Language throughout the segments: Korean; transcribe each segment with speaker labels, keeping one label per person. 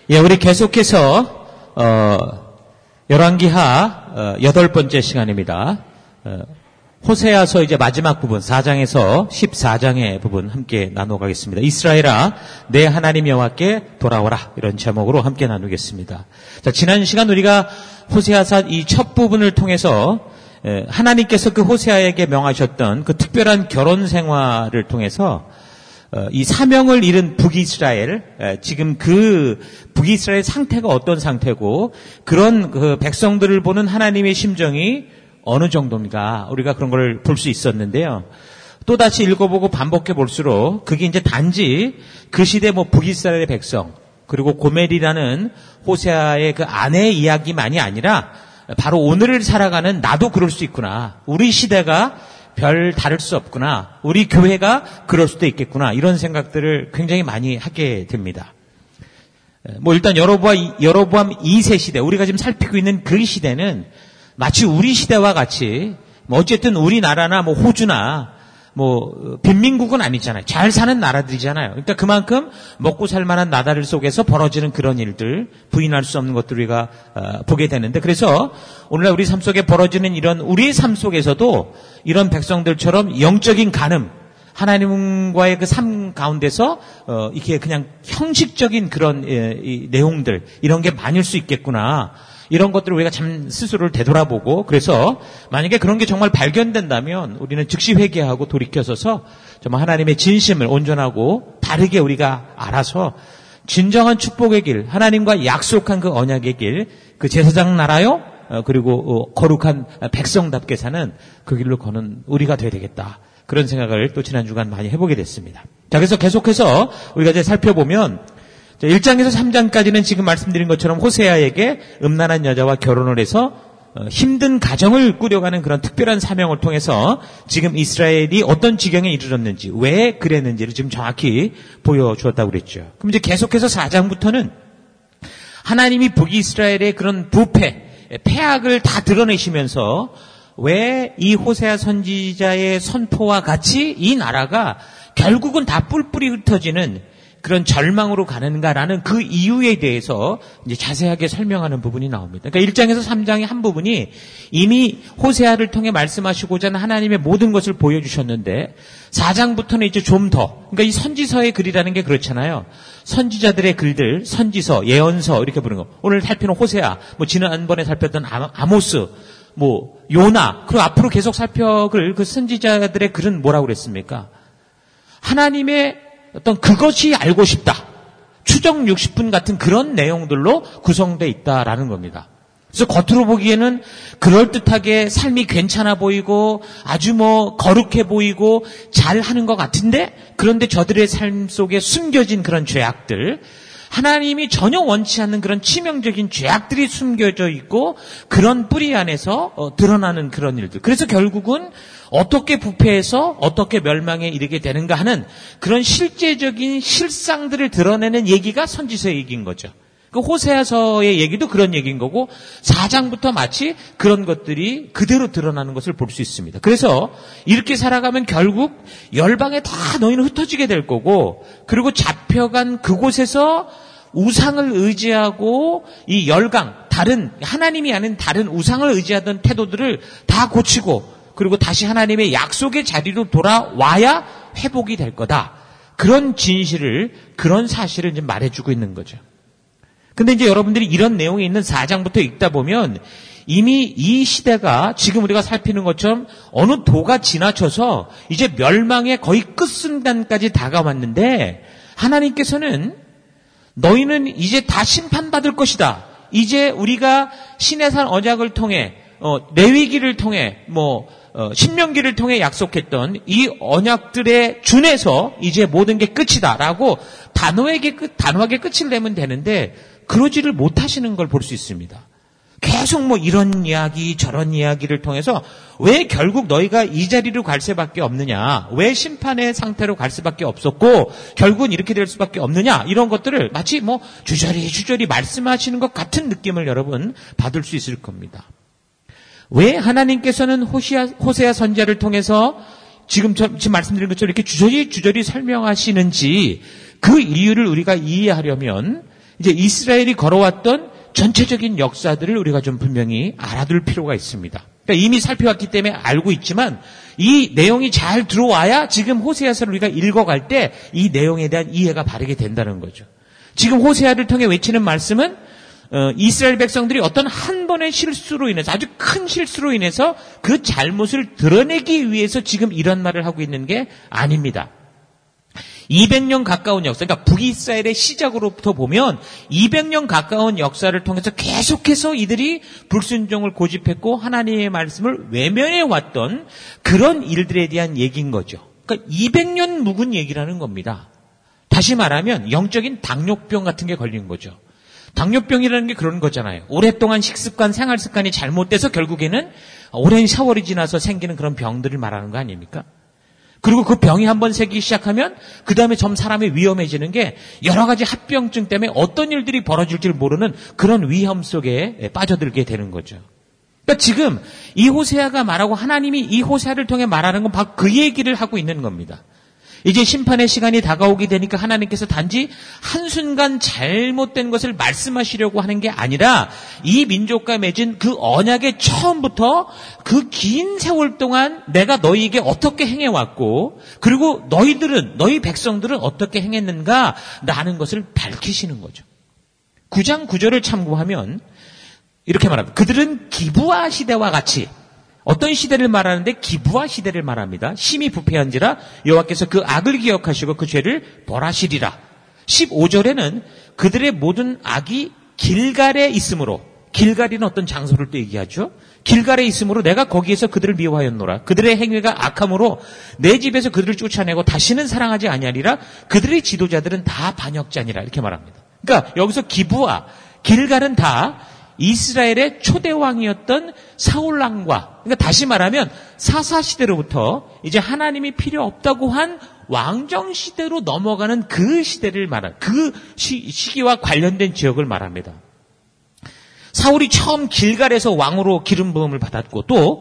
Speaker 1: 예, 우리 계속해서 열왕기하 8번째 시간입니다. 호세아서 이제 마지막 부분 4장에서 14장의 부분 함께 나눠가겠습니다. 이스라엘아 내 하나님 여호와께 돌아오라, 이런 제목으로 함께 나누겠습니다. 자, 지난 시간 우리가 호세아서 이 첫 부분을 통해서 하나님께서 그 호세아에게 명하셨던 그 특별한 결혼 생활을 통해서 이 사명을 잃은 북이스라엘, 지금 그 북이스라엘 상태가 어떤 상태고 그런 그 백성들을 보는 하나님의 심정이 어느 정도인가, 우리가 그런 걸 볼 수 있었는데요. 또다시 읽어보고 반복해 볼수록 그게 이제 단지 그 시대 북이스라엘의 백성, 그리고 고멜이라는 호세아의 그 아내의 이야기만이 아니라 바로 오늘을 살아가는 나도 그럴 수 있구나, 우리 시대가 별 다를 수 없구나, 우리 교회가 그럴 수도 있겠구나, 이런 생각들을 굉장히 많이 하게 됩니다. 일단 여로보암 2세 시대, 우리가 지금 살피고 있는 그 시대는 마치 우리 시대와 같이 어쨌든 우리나라나 호주나 빈민국은 아니잖아요. 잘 사는 나라들이잖아요. 그러니까 그만큼 먹고 살 만한 나라들 속에서 벌어지는 그런 일들, 부인할 수 없는 것들을 우리가 보게 되는데, 그래서 오늘날 우리 삶 속에 벌어지는 이런 우리의 삶 속에서도 이런 백성들처럼 영적인 간음, 하나님과의 그 삶 가운데서 이렇게 그냥 형식적인 그런 이 내용들, 이런 게 많을 수 있겠구나, 이런 것들을 우리가 참 스스로를 되돌아보고, 그래서 만약에 그런 게 정말 발견된다면 우리는 즉시 회개하고 돌이켜서서 정말 하나님의 진심을 온전하고 바르게 우리가 알아서 진정한 축복의 길, 하나님과 약속한 그 언약의 길, 그 제사장 나라요, 그리고 거룩한 백성답게 사는 그 길로 거는 우리가 돼야 되겠다, 그런 생각을 또 지난 주간 많이 해보게 됐습니다. 자, 그래서 계속해서 우리가 이제 살펴보면 1장에서 3장까지는 지금 말씀드린 것처럼 호세아에게 음란한 여자와 결혼을 해서 힘든 가정을 꾸려가는 그런 특별한 사명을 통해서 지금 이스라엘이 어떤 지경에 이르렀는지, 왜 그랬는지를 지금 정확히 보여주었다고 그랬죠. 그럼 이제 계속해서 4장부터는 하나님이 북이스라엘의 그런 부패, 폐악을 다 드러내시면서 왜 이 호세아 선지자의 선포와 같이 이 나라가 결국은 다 뿔뿔이 흩어지는 그런 절망으로 가는가라는 그 이유에 대해서 이제 자세하게 설명하는 부분이 나옵니다. 그러니까 1장에서 3장의 한 부분이 이미 호세아를 통해 말씀하시고자 하는 하나님의 모든 것을 보여주셨는데, 4장부터는 이제 좀 더, 그러니까 이 선지서의 글이라는 게 그렇잖아요. 선지자들의 글들, 선지서, 예언서 이렇게 부르는 거. 오늘 살피는 호세아, 지난번에 살폈던 아모스, 요나, 그리고 앞으로 계속 살펴볼 그 선지자들의 글은 뭐라고 그랬습니까? 하나님의 어떤 그것이 알고 싶다, 추정 60분 같은 그런 내용들로 구성되어 있다라는 겁니다. 그래서 겉으로 보기에는 그럴듯하게 삶이 괜찮아 보이고 아주 거룩해 보이고 잘하는 것 같은데, 그런데 저들의 삶 속에 숨겨진 그런 죄악들, 하나님이 전혀 원치 않는 그런 치명적인 죄악들이 숨겨져 있고 그런 뿌리 안에서 드러나는 그런 일들. 그래서 결국은 어떻게 부패해서 어떻게 멸망에 이르게 되는가 하는 그런 실제적인 실상들을 드러내는 얘기가 선지서의 얘기인 거죠. 그 호세아서의 얘기도 그런 얘기인 거고, 4장부터 마치 그런 것들이 그대로 드러나는 것을 볼 수 있습니다. 그래서 이렇게 살아가면 결국 열방에 다 너희는 흩어지게 될 거고, 그리고 잡혀간 그곳에서 우상을 의지하고 이 열강, 다른 하나님이 아닌 다른 우상을 의지하던 태도들을 다 고치고, 그리고 다시 하나님의 약속의 자리로 돌아와야 회복이 될 거다, 그런 진실을, 그런 사실을 이제 말해주고 있는 거죠. 근데 이제 여러분들이 이런 내용이 있는 4장부터 읽다 보면 이미 이 시대가 지금 우리가 살피는 것처럼 어느 도가 지나쳐서 이제 멸망의 거의 끝순간까지 다가왔는데, 하나님께서는 너희는 이제 다 심판받을 것이다, 이제 우리가 시내산 언약을 통해 레위기를 통해 신명기를 통해 약속했던 이 언약들에 준해서 이제 모든 게 끝이다라고 단호하게 끝을 내면 되는데, 그러지를 못하시는 걸 볼 수 있습니다. 계속 이런 이야기 저런 이야기를 통해서 왜 결국 너희가 이 자리로 갈 수밖에 없느냐, 왜 심판의 상태로 갈 수밖에 없었고 결국은 이렇게 될 수밖에 없느냐, 이런 것들을 마치 주저리 말씀하시는 것 같은 느낌을 여러분 받을 수 있을 겁니다. 왜 하나님께서는 호세아 선지자를 통해서 지금 말씀드린 것처럼 이렇게 주저리 설명하시는지, 그 이유를 우리가 이해하려면 이제 이스라엘이 걸어왔던 전체적인 역사들을 우리가 좀 분명히 알아둘 필요가 있습니다. 그러니까 이미 살펴왔기 때문에 알고 있지만 이 내용이 잘 들어와야 지금 호세아서를 우리가 읽어갈 때 이 내용에 대한 이해가 바르게 된다는 거죠. 지금 호세아를 통해 외치는 말씀은 이스라엘 백성들이 어떤 한 번의 실수로 인해서, 아주 큰 실수로 인해서 그 잘못을 드러내기 위해서 지금 이런 말을 하고 있는 게 아닙니다. 200년 가까운 역사, 그러니까 북이스라엘의 시작으로부터 보면 200년 가까운 역사를 통해서 계속해서 이들이 불순종을 고집했고 하나님의 말씀을 외면해 왔던 그런 일들에 대한 얘기인 거죠. 그러니까 200년 묵은 얘기라는 겁니다. 다시 말하면 영적인 당뇨병 같은 게 걸린 거죠. 당뇨병이라는 게 그런 거잖아요. 오랫동안 식습관, 생활습관이 잘못돼서 결국에는 오랜 세월이 지나서 생기는 그런 병들을 말하는 거 아닙니까? 그리고 그 병이 한번 생기기 시작하면 그 다음에 점 사람이 위험해지는 게 여러 가지 합병증 때문에 어떤 일들이 벌어질지 모르는 그런 위험 속에 빠져들게 되는 거죠. 그러니까 지금 이 호세아가 말하고 하나님이 이 호세아를 통해 말하는 건 바로 그 얘기를 하고 있는 겁니다. 이제 심판의 시간이 다가오게 되니까 하나님께서 단지 한순간 잘못된 것을 말씀하시려고 하는 게 아니라 이 민족과 맺은 그 언약의 처음부터 그 긴 세월 동안 내가 너희에게 어떻게 행해왔고 그리고 너희 백성들은 어떻게 행했는가라는 것을 밝히시는 거죠. 9장 9절을 참고하면 이렇게 말합니다. 그들은 기브아 시대와 같이, 어떤 시대를 말하는데 기브아 시대를 말합니다. 심히 부패한지라 여호와께서 그 악을 기억하시고 그 죄를 벌하시리라. 15절에는 그들의 모든 악이 길갈에 있으므로, 길갈이는 어떤 장소를 또 얘기하죠. 길갈에 있으므로 내가 거기에서 그들을 미워하였노라. 그들의 행위가 악함으로 내 집에서 그들을 쫓아내고 다시는 사랑하지 아니하리라. 그들의 지도자들은 다 반역자니라. 이렇게 말합니다. 그러니까 여기서 기브아, 길갈은 다 이스라엘의 초대왕이었던 사울왕과, 그러니까 다시 말하면 사사시대로부터 이제 하나님이 필요 없다고 한 왕정시대로 넘어가는 그 시대를 말하는, 그 시기와 관련된 지역을 말합니다. 사울이 처음 길갈에서 왕으로 기름 부음을 받았고 또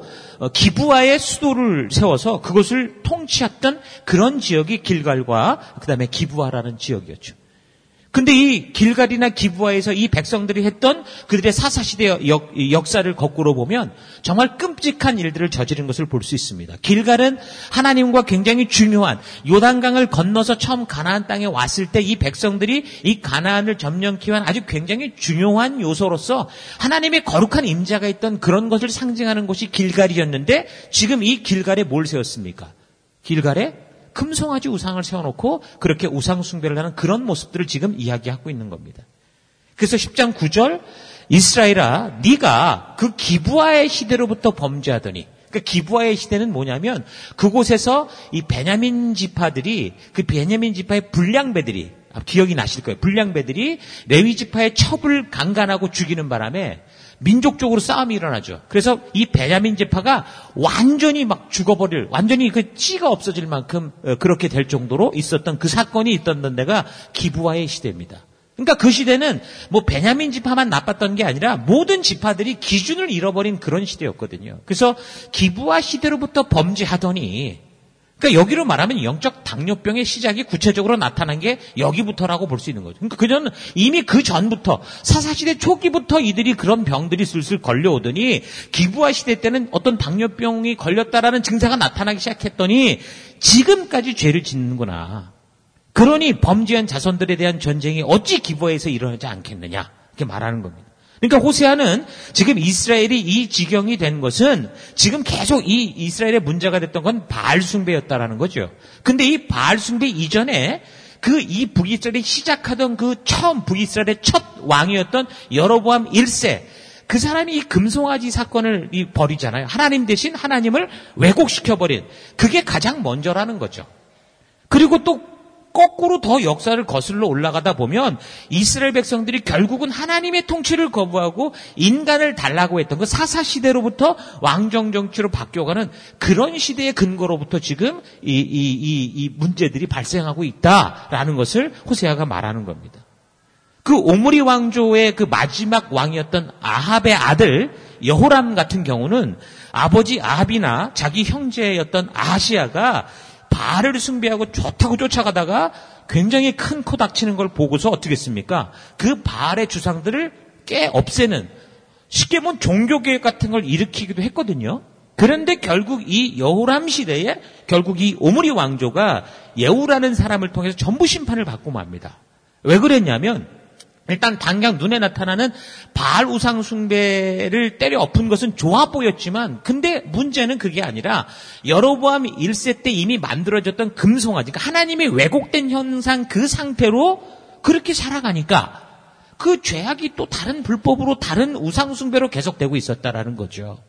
Speaker 1: 기브아의 수도를 세워서 그것을 통치했던 그런 지역이 길갈과 그 다음에 기브아라는 지역이었죠. 근데 이 길갈이나 기브아에서 이 백성들이 했던 그들의 사사시대 역사를 거꾸로 보면 정말 끔찍한 일들을 저지른 것을 볼 수 있습니다. 길갈은 하나님과 굉장히 중요한, 요단강을 건너서 처음 가나안 땅에 왔을 때 이 백성들이 이 가나안을 점령케 한 아주 굉장히 중요한 요소로서 하나님의 거룩한 임재가 있던 그런 것을 상징하는 곳이 길갈이었는데 지금 이 길갈에 뭘 세웠습니까? 길갈에 금송아지 우상을 세워놓고 그렇게 우상 숭배를 하는 그런 모습들을 지금 이야기하고 있는 겁니다. 그래서 10장 9절 이스라엘아 네가 그 기브아의 시대로부터 범죄하더니, 그러니까 기브아의 시대는 뭐냐면 그곳에서 이 베냐민 지파들이, 그 베냐민 지파의 불량배들이, 기억이 나실 거예요. 불량배들이 레위 지파의 첩을 강간하고 죽이는 바람에 민족적으로 싸움이 일어나죠. 그래서 이 베냐민 지파가 완전히 막 죽어버릴, 완전히 그 찌가 없어질 만큼 그렇게 될 정도로 있었던 그 사건이 있던 데가 기브아의 시대입니다. 그러니까 그 시대는 뭐 베냐민 지파만 나빴던 게 아니라 모든 지파들이 기준을 잃어버린 그런 시대였거든요. 그래서 기브아 시대로부터 범죄하더니, 그러니까 여기로 말하면 영적 당뇨병의 시작이 구체적으로 나타난 게 여기부터라고 볼 수 있는 거죠. 그러니까 그전 이미 그 전부터 사사시대 초기부터 이들이 그런 병들이 슬슬 걸려오더니 기브아 시대 때는 어떤 당뇨병이 걸렸다라는 증상가 나타나기 시작했더니 지금까지 죄를 짓는구나. 그러니 범죄한 자손들에 대한 전쟁이 어찌 기브아에서 일어나지 않겠느냐, 이렇게 말하는 겁니다. 그러니까 호세아는 지금 이스라엘이 이 지경이 된 것은 지금 계속 이 이스라엘의 문제가 됐던 건 바알 숭배였다라는 거죠. 근데 이 바알 숭배 이전에 그 이 북이스라엘이 시작하던 그 처음 북이스라엘의 첫 왕이었던 여로보암 1세, 그 사람이 이 금송아지 사건을 벌이잖아요. 하나님 대신 하나님을 왜곡시켜버린, 그게 가장 먼저라는 거죠. 그리고 또 거꾸로 더 역사를 거슬러 올라가다 보면 이스라엘 백성들이 결국은 하나님의 통치를 거부하고 인간을 달라고 했던 그 사사시대로부터 왕정정치로 바뀌어가는 그런 시대의 근거로부터 지금 이 문제들이 발생하고 있다라는 것을 호세아가 말하는 겁니다. 그 오므리 왕조의 그 마지막 왕이었던 아합의 아들 여호람 같은 경우는 아버지 아합이나 자기 형제였던 아하시아가 바알을 숭배하고 좋다고 쫓아가다가 굉장히 큰 코 닥치는 걸 보고서 어떻게 했습니까? 그 바알의 주상들을 없애는, 쉽게 보면 종교개혁 같은 걸 일으키기도 했거든요. 그런데 결국 이 여호람 시대에 결국 이 오므리 왕조가 예후라는 사람을 통해서 전부 심판을 받고 맙니다. 왜 그랬냐면 일단 당장 눈에 나타나는 바알 우상 숭배를 때려 엎은 것은 좋아 보였지만 근데 문제는 그게 아니라 여로보암 1세 때 이미 만들어졌던 금송아지, 그러니까 하나님의 왜곡된 현상 그 상태로 그렇게 살아가니까 그 죄악이 또 다른 불법으로 다른 우상 숭배로 계속되고 있었다라는 거죠.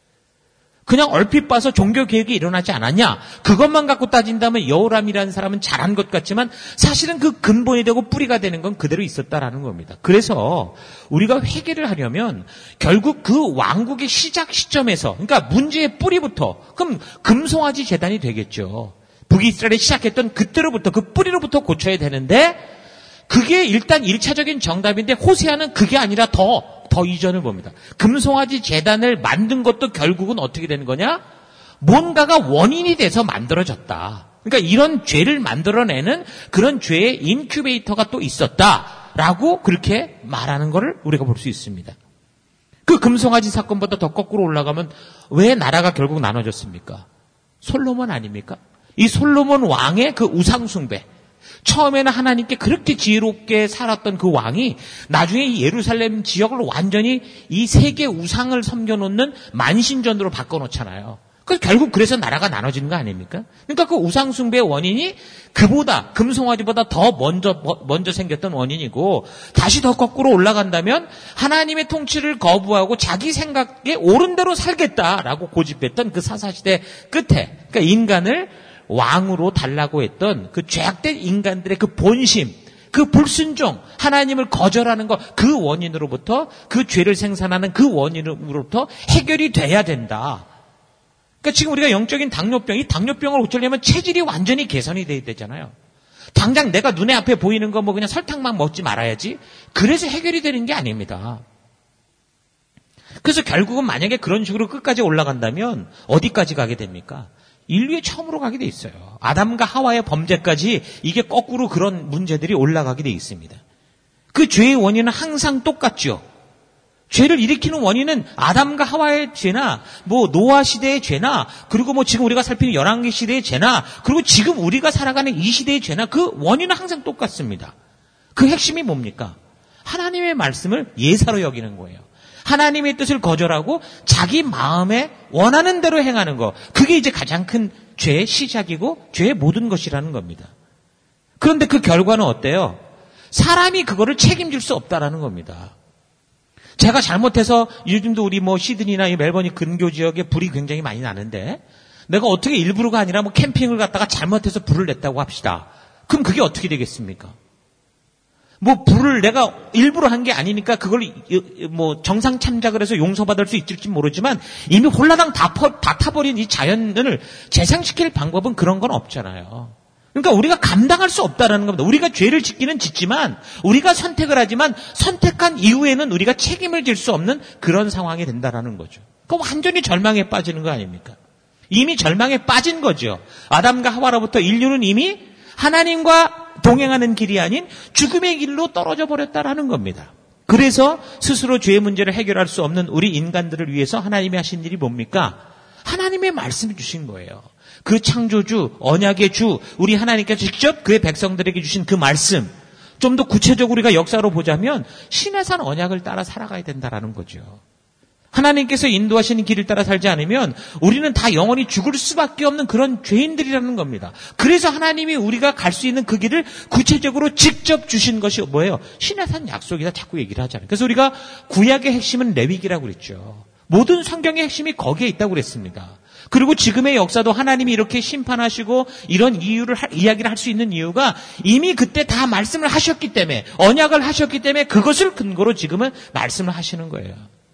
Speaker 1: 그냥 얼핏 봐서 종교개혁이 일어나지 않았냐? 그것만 갖고 따진다면 여호람이라는 사람은 잘한 것 같지만 사실은 그 근본이 되고 뿌리가 되는 건 그대로 있었다라는 겁니다. 그래서 우리가 회개를 하려면 결국 그 왕국의 시작 시점에서, 그러니까 문제의 뿌리부터, 그럼 금송아지 재단이 되겠죠. 북이스라엘이 시작했던 그때로부터, 그 뿌리로부터 고쳐야 되는데 그게 일단 1차적인 정답인데 호세아는 그게 아니라 더 이전을 봅니다. 금송아지 재단을 만든 것도 결국은 어떻게 되는 거냐? 뭔가가 원인이 돼서 만들어졌다. 그러니까 이런 죄를 만들어내는 그런 죄의 인큐베이터가 또 있었다라고 그렇게 말하는 것을 우리가 볼 수 있습니다. 그 금송아지 사건보다 더 거꾸로 올라가면 왜 나라가 결국 나눠졌습니까? 솔로몬 아닙니까? 이 솔로몬 왕의 그 우상숭배, 처음에는 하나님께 그렇게 지혜롭게 살았던 그 왕이 나중에 이 예루살렘 지역을 완전히 이 세계 우상을 섬겨놓는 만신전으로 바꿔놓잖아요. 결국 그래서 나라가 나눠지는 거 아닙니까? 그러니까 그 우상 숭배의 원인이 그보다, 금송아지보다 더 먼저 생겼던 원인이고, 다시 더 거꾸로 올라간다면 하나님의 통치를 거부하고 자기 생각에 옳은 대로 살겠다라고 고집했던 그 사사시대 끝에, 그러니까 인간을 왕으로 달라고 했던 그 죄악된 인간들의 그 본심, 그 불순종, 하나님을 거절하는 것, 그 원인으로부터, 그 죄를 생산하는 그 원인으로부터 해결이 돼야 된다. 그러니까 지금 우리가 영적인 당뇨병, 이 당뇨병을 고치려면 체질이 완전히 개선이 돼야 되잖아요. 당장 내가 눈에 앞에 보이는 거 뭐 그냥 설탕만 먹지 말아야지. 그래서 해결이 되는 게 아닙니다. 그래서 결국은 만약에 그런 식으로 끝까지 올라간다면 어디까지 가게 됩니까? 인류의 처음으로 가게 돼 있어요. 아담과 하와의 범죄까지 이게 거꾸로 그런 문제들이 올라가게 돼 있습니다. 그 죄의 원인은 항상 똑같죠. 죄를 일으키는 원인은 아담과 하와의 죄나 뭐 노아 시대의 죄나 그리고 뭐 지금 우리가 살피는 열왕기 시대의 죄나 그리고 지금 우리가 살아가는 이 시대의 죄나 그 원인은 항상 똑같습니다. 그 핵심이 뭡니까? 하나님의 말씀을 예사로 여기는 거예요. 하나님의 뜻을 거절하고 자기 마음에 원하는 대로 행하는 거. 그게 이제 가장 큰 죄의 시작이고 죄의 모든 것이라는 겁니다. 그런데 그 결과는 어때요? 사람이 그거를 책임질 수 없다라는 겁니다. 제가 잘못해서 요즘도 우리 뭐 시드니나 이 멜버니 근교 지역에 불이 굉장히 많이 나는데 내가 어떻게 일부러가 아니라 뭐 캠핑을 갔다가 잘못해서 불을 냈다고 합시다. 그럼 그게 어떻게 되겠습니까? 뭐 불을 내가 일부러 한 게 아니니까 그걸 뭐 정상 참작을 해서 용서받을 수 있을지 모르지만 이미 홀라당 다 타버린 이 자연을 재생시킬 방법은 그런 건 없잖아요. 그러니까 우리가 감당할 수 없다라는 겁니다. 우리가 죄를 짓기는 짓지만 우리가 선택을 하지만 선택한 이후에는 우리가 책임을 질 수 없는 그런 상황이 된다라는 거죠. 그럼 완전히 절망에 빠지는 거 아닙니까? 이미 절망에 빠진 거죠. 아담과 하와로부터 인류는 이미 하나님과 동행하는 길이 아닌 죽음의 길로 떨어져 버렸다라는 겁니다. 그래서 스스로 죄의 문제를 해결할 수 없는 우리 인간들을 위해서 하나님이 하신 일이 뭡니까? 하나님의 말씀을 주신 거예요. 그 창조주, 언약의 주, 우리 하나님께서 직접 그의 백성들에게 주신 그 말씀, 좀 더 구체적으로 우리가 역사로 보자면 시내산 언약을 따라 살아가야 된다라는 거죠. 하나님께서 인도하시는 길을 따라 살지 않으면 우리는 다 영원히 죽을 수밖에 없는 그런 죄인들이라는 겁니다. 그래서 하나님이 우리가 갈 수 있는 그 길을 구체적으로 직접 주신 것이 뭐예요? 시내산 약속이다 자꾸 얘기를 하잖아요. 그래서 우리가 구약의 핵심은 레위기라고 그랬죠. 모든 성경의 핵심이 거기에 있다고 그랬습니다. 그리고 지금의 역사도 하나님이 이렇게 심판하시고 이런 이야기를 할 수 있는 이유가 이미 그때 다 말씀을 하셨기 때문에, 언약을 하셨기 때문에 그것을 근거로 지금은 말씀을 하시는 거예요.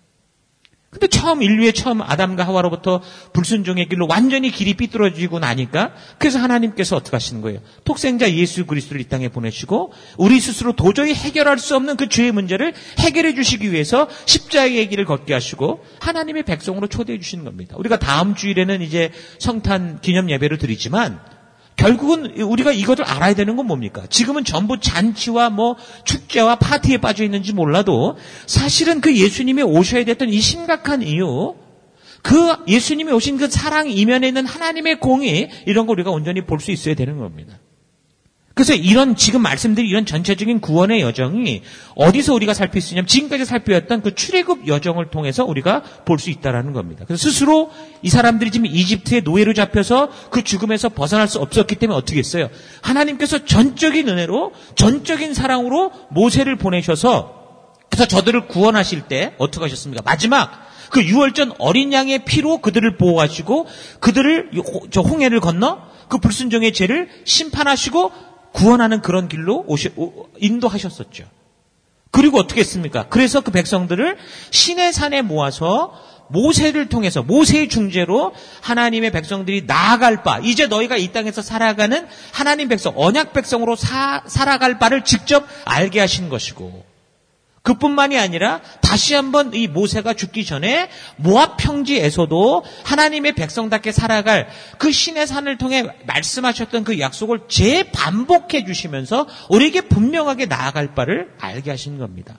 Speaker 1: 근데 인류의 처음 아담과 하와로부터 불순종의 길로 완전히 길이 삐뚤어지고 나니까 그래서 하나님께서 어떻게 하시는 거예요? 독생자 예수 그리스도를 이 땅에 보내시고 우리 스스로 도저히 해결할 수 없는 그 죄의 문제를 해결해 주시기 위해서 십자가의 길을 걷게 하시고 하나님의 백성으로 초대해 주시는 겁니다. 우리가 다음 주일에는 이제 성탄 기념 예배를 드리지만 결국은 우리가 이것을 알아야 되는 건 뭡니까? 지금은 전부 잔치와 축제와 파티에 빠져 있는지 몰라도 사실은 그 예수님이 오셔야 됐던 이 심각한 이유, 그 예수님이 오신 그 사랑 이면에 있는 하나님의 공의, 이런 걸 우리가 온전히 볼 수 있어야 되는 겁니다. 그래서 지금 말씀드린 이런 전체적인 구원의 여정이 어디서 우리가 살필 수 있냐면 지금까지 살펴왔던 그 출애굽 여정을 통해서 우리가 볼 수 있다라는 겁니다. 그래서 스스로 이 사람들이 지금 이집트의 노예로 잡혀서 그 죽음에서 벗어날 수 없었기 때문에 어떻게 했어요? 하나님께서 전적인 은혜로, 전적인 사랑으로 모세를 보내셔서 그래서 저들을 구원하실 때 어떻게 하셨습니까? 마지막 그 유월절 어린 양의 피로 그들을 보호하시고 그들을 저 홍해를 건너 그 불순종의 죄를 심판하시고 구원하는 그런 길로 인도하셨었죠. 그리고 어떻게 했습니까? 그래서 그 백성들을 시내산에 모아서 모세를 통해서 모세의 중재로 하나님의 백성들이 나아갈 바, 이제 너희가 이 땅에서 살아가는 하나님 백성, 언약 백성으로 살아갈 바를 직접 알게 하신 것이고, 그뿐만이 아니라 다시 한번 이 모세가 죽기 전에 모압 평지에서도 하나님의 백성답게 살아갈 그 신의 산을 통해 말씀하셨던 그 약속을 재반복해 주시면서 우리에게 분명하게 나아갈 바를 알게 하신 겁니다.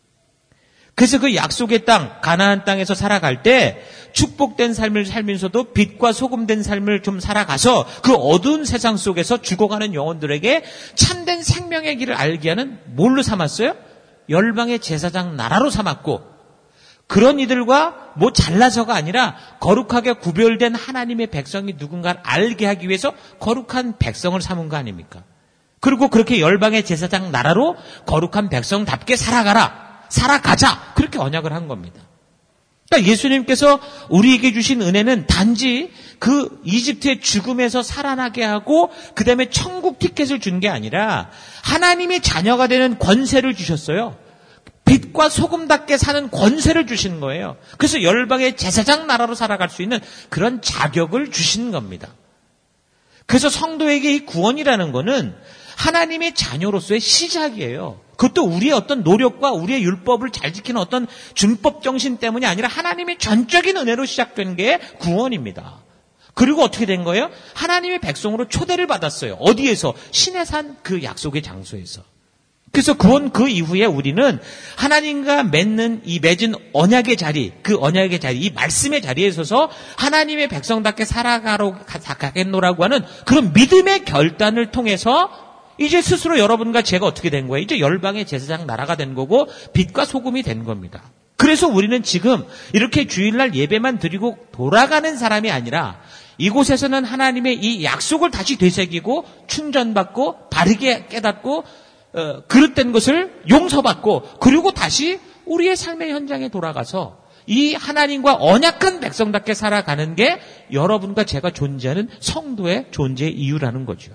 Speaker 1: 그래서 그 약속의 땅, 가나안 땅에서 살아갈 때 축복된 삶을 살면서도 빛과 소금된 삶을 좀 살아가서 그 어두운 세상 속에서 죽어가는 영혼들에게 참된 생명의 길을 알게 하는 뭘로 삼았어요? 열방의 제사장 나라로 삼았고, 그런 이들과 잘나서가 아니라 거룩하게 구별된 하나님의 백성이 누군가를 알게 하기 위해서 거룩한 백성을 삼은 거 아닙니까? 그리고 그렇게 열방의 제사장 나라로 거룩한 백성답게 살아가자, 그렇게 언약을 한 겁니다. 그러니까 예수님께서 우리에게 주신 은혜는 단지 그 이집트의 죽음에서 살아나게 하고 그 다음에 천국 티켓을 준 게 아니라 하나님의 자녀가 되는 권세를 주셨어요. 빛과 소금답게 사는 권세를 주신 거예요. 그래서 열방의 제사장 나라로 살아갈 수 있는 그런 자격을 주신 겁니다. 그래서 성도에게 이 구원이라는 거는 하나님의 자녀로서의 시작이에요. 그것도 우리의 어떤 노력과 우리의 율법을 잘 지키는 어떤 준법 정신 때문이 아니라 하나님의 전적인 은혜로 시작된 게 구원입니다. 그리고 어떻게 된 거예요? 하나님의 백성으로 초대를 받았어요. 어디에서? 시내산 그 약속의 장소에서. 그래서 구원 그 이후에 우리는 하나님과 맺은 언약의 자리, 그 언약의 자리, 이 말씀의 자리에 서서 하나님의 백성답게 살아가겠노라고 하는 그런 믿음의 결단을 통해서 이제 스스로 여러분과 제가 어떻게 된 거예요? 이제 열방의 제사장 나라가 된 거고 빛과 소금이 된 겁니다. 그래서 우리는 지금 이렇게 주일날 예배만 드리고 돌아가는 사람이 아니라 이곳에서는 하나님의 이 약속을 다시 되새기고 충전받고 바르게 깨닫고 그릇된 것을 용서받고 그리고 다시 우리의 삶의 현장에 돌아가서 이 하나님과 언약한 백성답게 살아가는 게 여러분과 제가 존재하는 성도의 존재의 이유라는 거죠.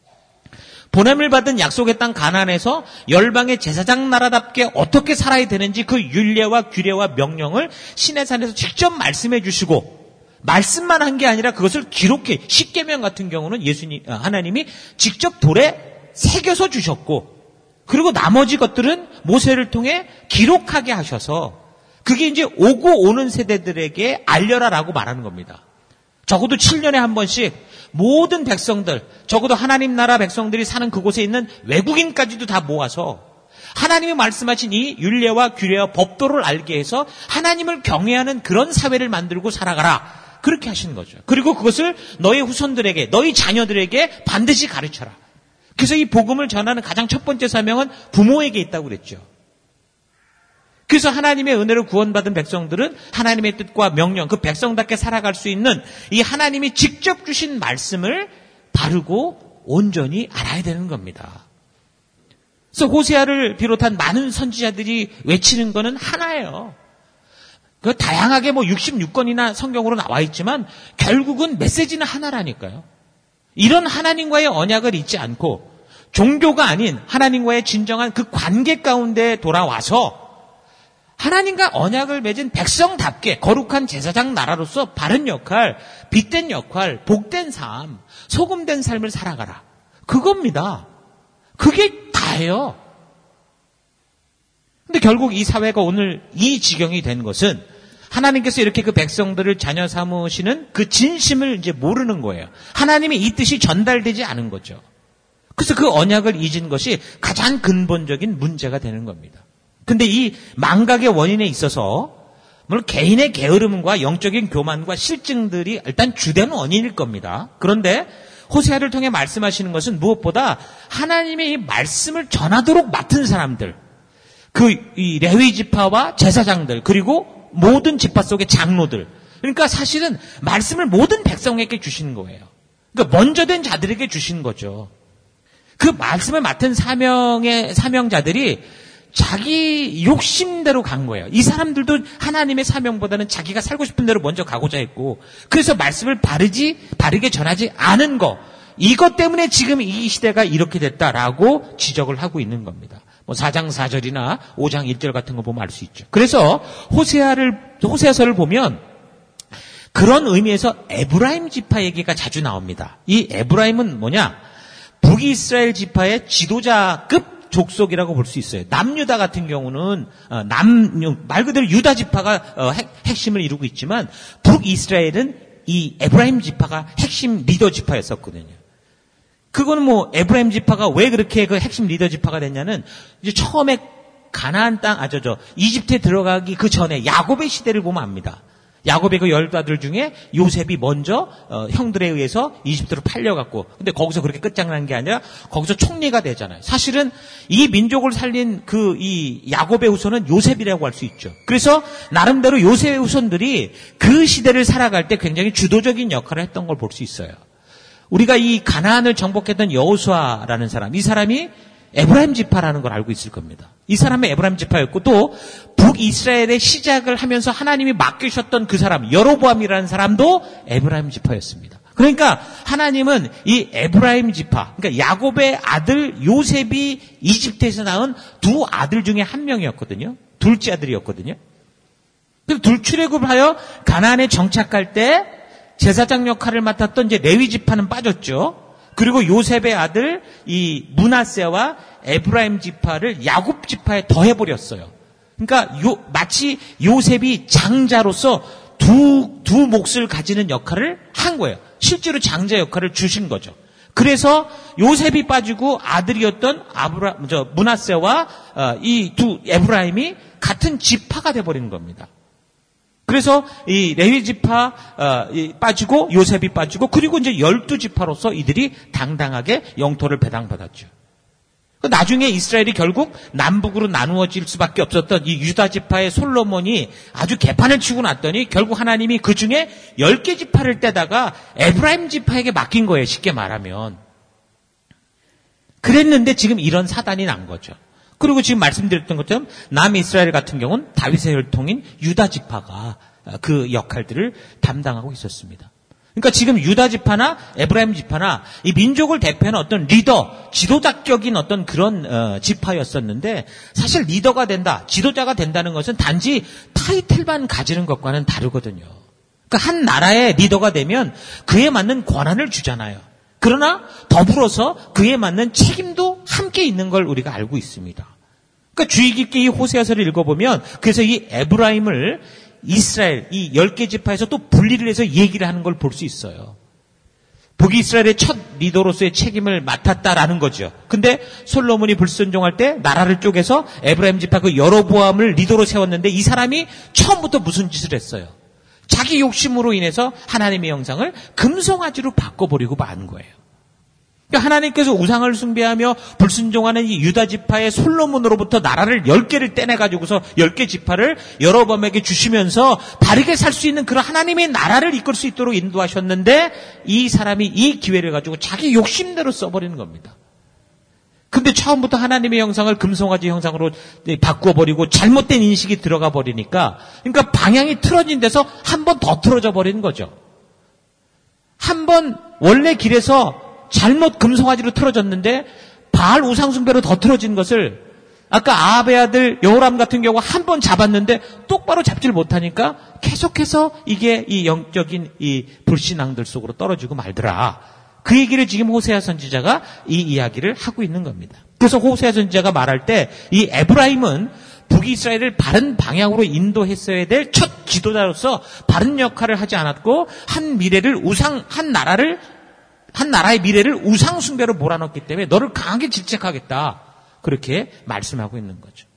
Speaker 1: 보냄을 받은 약속의 땅 가나안에서 열방의 제사장 나라답게 어떻게 살아야 되는지 그 율례와 규례와 명령을 시내산에서 직접 말씀해 주시고 말씀만 한 게 아니라 그것을 기록해 십계명 같은 경우는 하나님이 직접 돌에 새겨서 주셨고 그리고 나머지 것들은 모세를 통해 기록하게 하셔서 그게 이제 오고 오는 세대들에게 알려라라고 말하는 겁니다. 적어도 7년에 한 번씩 모든 백성들, 적어도 하나님 나라 백성들이 사는 그곳에 있는 외국인까지도 다 모아서 하나님이 말씀하신 이 율례와 규례와 법도를 알게 해서 하나님을 경외하는 그런 사회를 만들고 살아가라. 그렇게 하신 거죠. 그리고 그것을 너희 후손들에게, 너희 자녀들에게 반드시 가르쳐라. 그래서 이 복음을 전하는 가장 첫 번째 사명은 부모에게 있다고 그랬죠. 그래서 하나님의 은혜로 구원받은 백성들은 하나님의 뜻과 명령, 그 백성답게 살아갈 수 있는 이 하나님이 직접 주신 말씀을 바르고 온전히 알아야 되는 겁니다. 그래서 호세아를 비롯한 많은 선지자들이 외치는 거는 하나예요. 그 다양하게 66권이나 성경으로 나와 있지만 결국은 메시지는 하나라니까요. 이런 하나님과의 언약을 잊지 않고 종교가 아닌 하나님과의 진정한 그 관계 가운데 돌아와서 하나님과 언약을 맺은 백성답게 거룩한 제사장 나라로서 바른 역할, 빛된 역할, 복된 삶, 소금된 삶을 살아가라. 그겁니다. 그게 다예요. 근데 결국 이 사회가 오늘 이 지경이 된 것은 하나님께서 이렇게 그 백성들을 자녀 삼으시는 그 진심을 이제 모르는 거예요. 하나님의 이 뜻이 전달되지 않은 거죠. 그래서 그 언약을 잊은 것이 가장 근본적인 문제가 되는 겁니다. 근데 이 망각의 원인에 있어서 물론 개인의 게으름과 영적인 교만과 실증들이 일단 주된 원인일 겁니다. 그런데 호세아를 통해 말씀하시는 것은 무엇보다 하나님의 이 말씀을 전하도록 맡은 사람들, 이 레위 지파와 제사장들, 그리고 모든 지파 속의 장로들. 그러니까 사실은 말씀을 모든 백성에게 주신 거예요. 그러니까 먼저 된 자들에게 주신 거죠. 그 말씀을 맡은 사명자들이 자기 욕심대로 간 거예요. 이 사람들도 하나님의 사명보다는 자기가 살고 싶은 대로 먼저 가고자 했고, 그래서 말씀을 바르게 전하지 않은 거, 이것 때문에 지금 이 시대가 이렇게 됐다라고 지적을 하고 있는 겁니다. 4장 4절이나 5장 1절 같은 거 보면 알 수 있죠. 그래서 호세아서를 보면 그런 의미에서 에브라임 지파 얘기가 자주 나옵니다. 이 에브라임은 뭐냐? 북이스라엘 지파의 지도자급 족속이라고 볼 수 있어요. 남유다 같은 경우는 말 그대로 유다 지파가 핵심을 이루고 있지만 북이스라엘은 이 에브라임 지파가 핵심 리더 지파였었거든요. 그거는 에브라임 지파가 왜 그렇게 그 핵심 리더 지파가 됐냐는 이제 처음에 가나안 땅, 이집트에 들어가기 그 전에 야곱의 시대를 보면 압니다. 야곱의 그 12아들 중에 요셉이 먼저 형들에 의해서 이집트로 팔려갔고, 근데 거기서 그렇게 끝장난 게 아니라 거기서 총리가 되잖아요. 사실은 이 민족을 살린 이 야곱의 후손은 요셉이라고 할 수 있죠. 그래서 나름대로 요셉의 후손들이 그 시대를 살아갈 때 굉장히 주도적인 역할을 했던 걸 볼 수 있어요. 우리가 이 가나안을 정복했던 여호수아라는 사람, 이 사람이 에브라임 지파라는 걸 알고 있을 겁니다. 이 사람은 에브라임 지파였고, 또 북이스라엘의 시작을 하면서 하나님이 맡기셨던 그 사람 여로보암이라는 사람도 에브라임 지파였습니다. 그러니까 하나님은 이 에브라임 지파, 그러니까 야곱의 아들 요셉이 이집트에서 낳은 두 아들 중에 한 명이었거든요. 둘째 아들이었거든요. 그래서 둘 출애굽을 하여 가나안에 정착할 때 제사장 역할을 맡았던 이제 레위 지파는 빠졌죠. 그리고 요셉의 아들 이 므낫세와 에브라임 지파를 야곱 지파에 더해버렸어요. 그러니까 마치 요셉이 장자로서 두 몫을 가지는 역할을 한 거예요. 실제로 장자 역할을 주신 거죠. 그래서 요셉이 빠지고 아들이었던 므낫세와 이 두 에브라임이 같은 지파가 돼버린 겁니다. 그래서 이 레위 지파 빠지고 요셉이 빠지고, 그리고 이제 12지파로서 이들이 당당하게 영토를 배당받았죠. 나중에 이스라엘이 결국 남북으로 나누어질 수밖에 없었던 이 유다 지파의 솔로몬이 아주 개판을 치고 났더니 결국 하나님이 그 중에 10개 지파를 떼다가 에브라임 지파에게 맡긴 거예요. 쉽게 말하면. 그랬는데 지금 이런 사단이 난 거죠. 그리고 지금 말씀드렸던 것처럼 남이스라엘 같은 경우는 다윗의 혈통인 유다 지파가 그 역할들을 담당하고 있었습니다. 그러니까 지금 유다 지파나 에브라임 지파나 이 민족을 대표하는 어떤 리더, 지도자격인 어떤 그런 지파였었는데, 사실 리더가 된다, 지도자가 된다는 것은 단지 타이틀만 가지는 것과는 다르거든요. 그러니까 한 나라의 리더가 되면 그에 맞는 권한을 주잖아요. 그러나 더불어서 그에 맞는 책임도 함께 있는 걸 우리가 알고 있습니다. 그러니까 주의 깊게 이 호세아서를 읽어보면, 그래서 이 에브라임을 이스라엘 이 10개 지파에서 또 분리를 해서 얘기를 하는 걸 볼 수 있어요. 북이스라엘의 첫 리더로서의 책임을 맡았다라는 거죠. 근데 솔로몬이 불순종할 때 나라를 쪼개서 에브라임 지파 그 여로보암을 리더로 세웠는데, 이 사람이 처음부터 무슨 짓을 했어요? 자기 욕심으로 인해서 하나님의 형상을 금송아지로 바꿔버리고 만 거예요. 그러니까 하나님께서 우상을 숭배하며 불순종하는 이 유다 지파의 솔로몬으로부터 나라를 10개를 떼내가지고서 10개 지파를 여로보암에게 주시면서 바르게 살 수 있는 그런 하나님의 나라를 이끌 수 있도록 인도하셨는데, 이 사람이 이 기회를 가지고 자기 욕심대로 써버리는 겁니다. 근데 처음부터 하나님의 형상을 금송아지 형상으로 바꾸어버리고 잘못된 인식이 들어가 버리니까, 그러니까 방향이 틀어진 데서 한 번 더 틀어져 버리는 거죠. 한 번 원래 길에서 잘못 금송아지로 틀어졌는데 바알 우상숭배로 더 틀어진 것을 아까 아합의 아들 여호람 같은 경우 한 번 잡았는데 똑바로 잡지를 못하니까 계속해서 이게 이 영적인 이 불신앙들 속으로 떨어지고 말더라. 그 얘기를 지금 호세아 선지자가 이 이야기를 하고 있는 겁니다. 그래서 호세아 선지자가 말할 때 이 에브라임은 북이스라엘을 바른 방향으로 인도했어야 될 첫 지도자로서 바른 역할을 하지 않았고 한 나라의 미래를 우상 숭배로 몰아넣기 때문에 너를 강하게 질책하겠다. 그렇게 말씀하고 있는 거죠.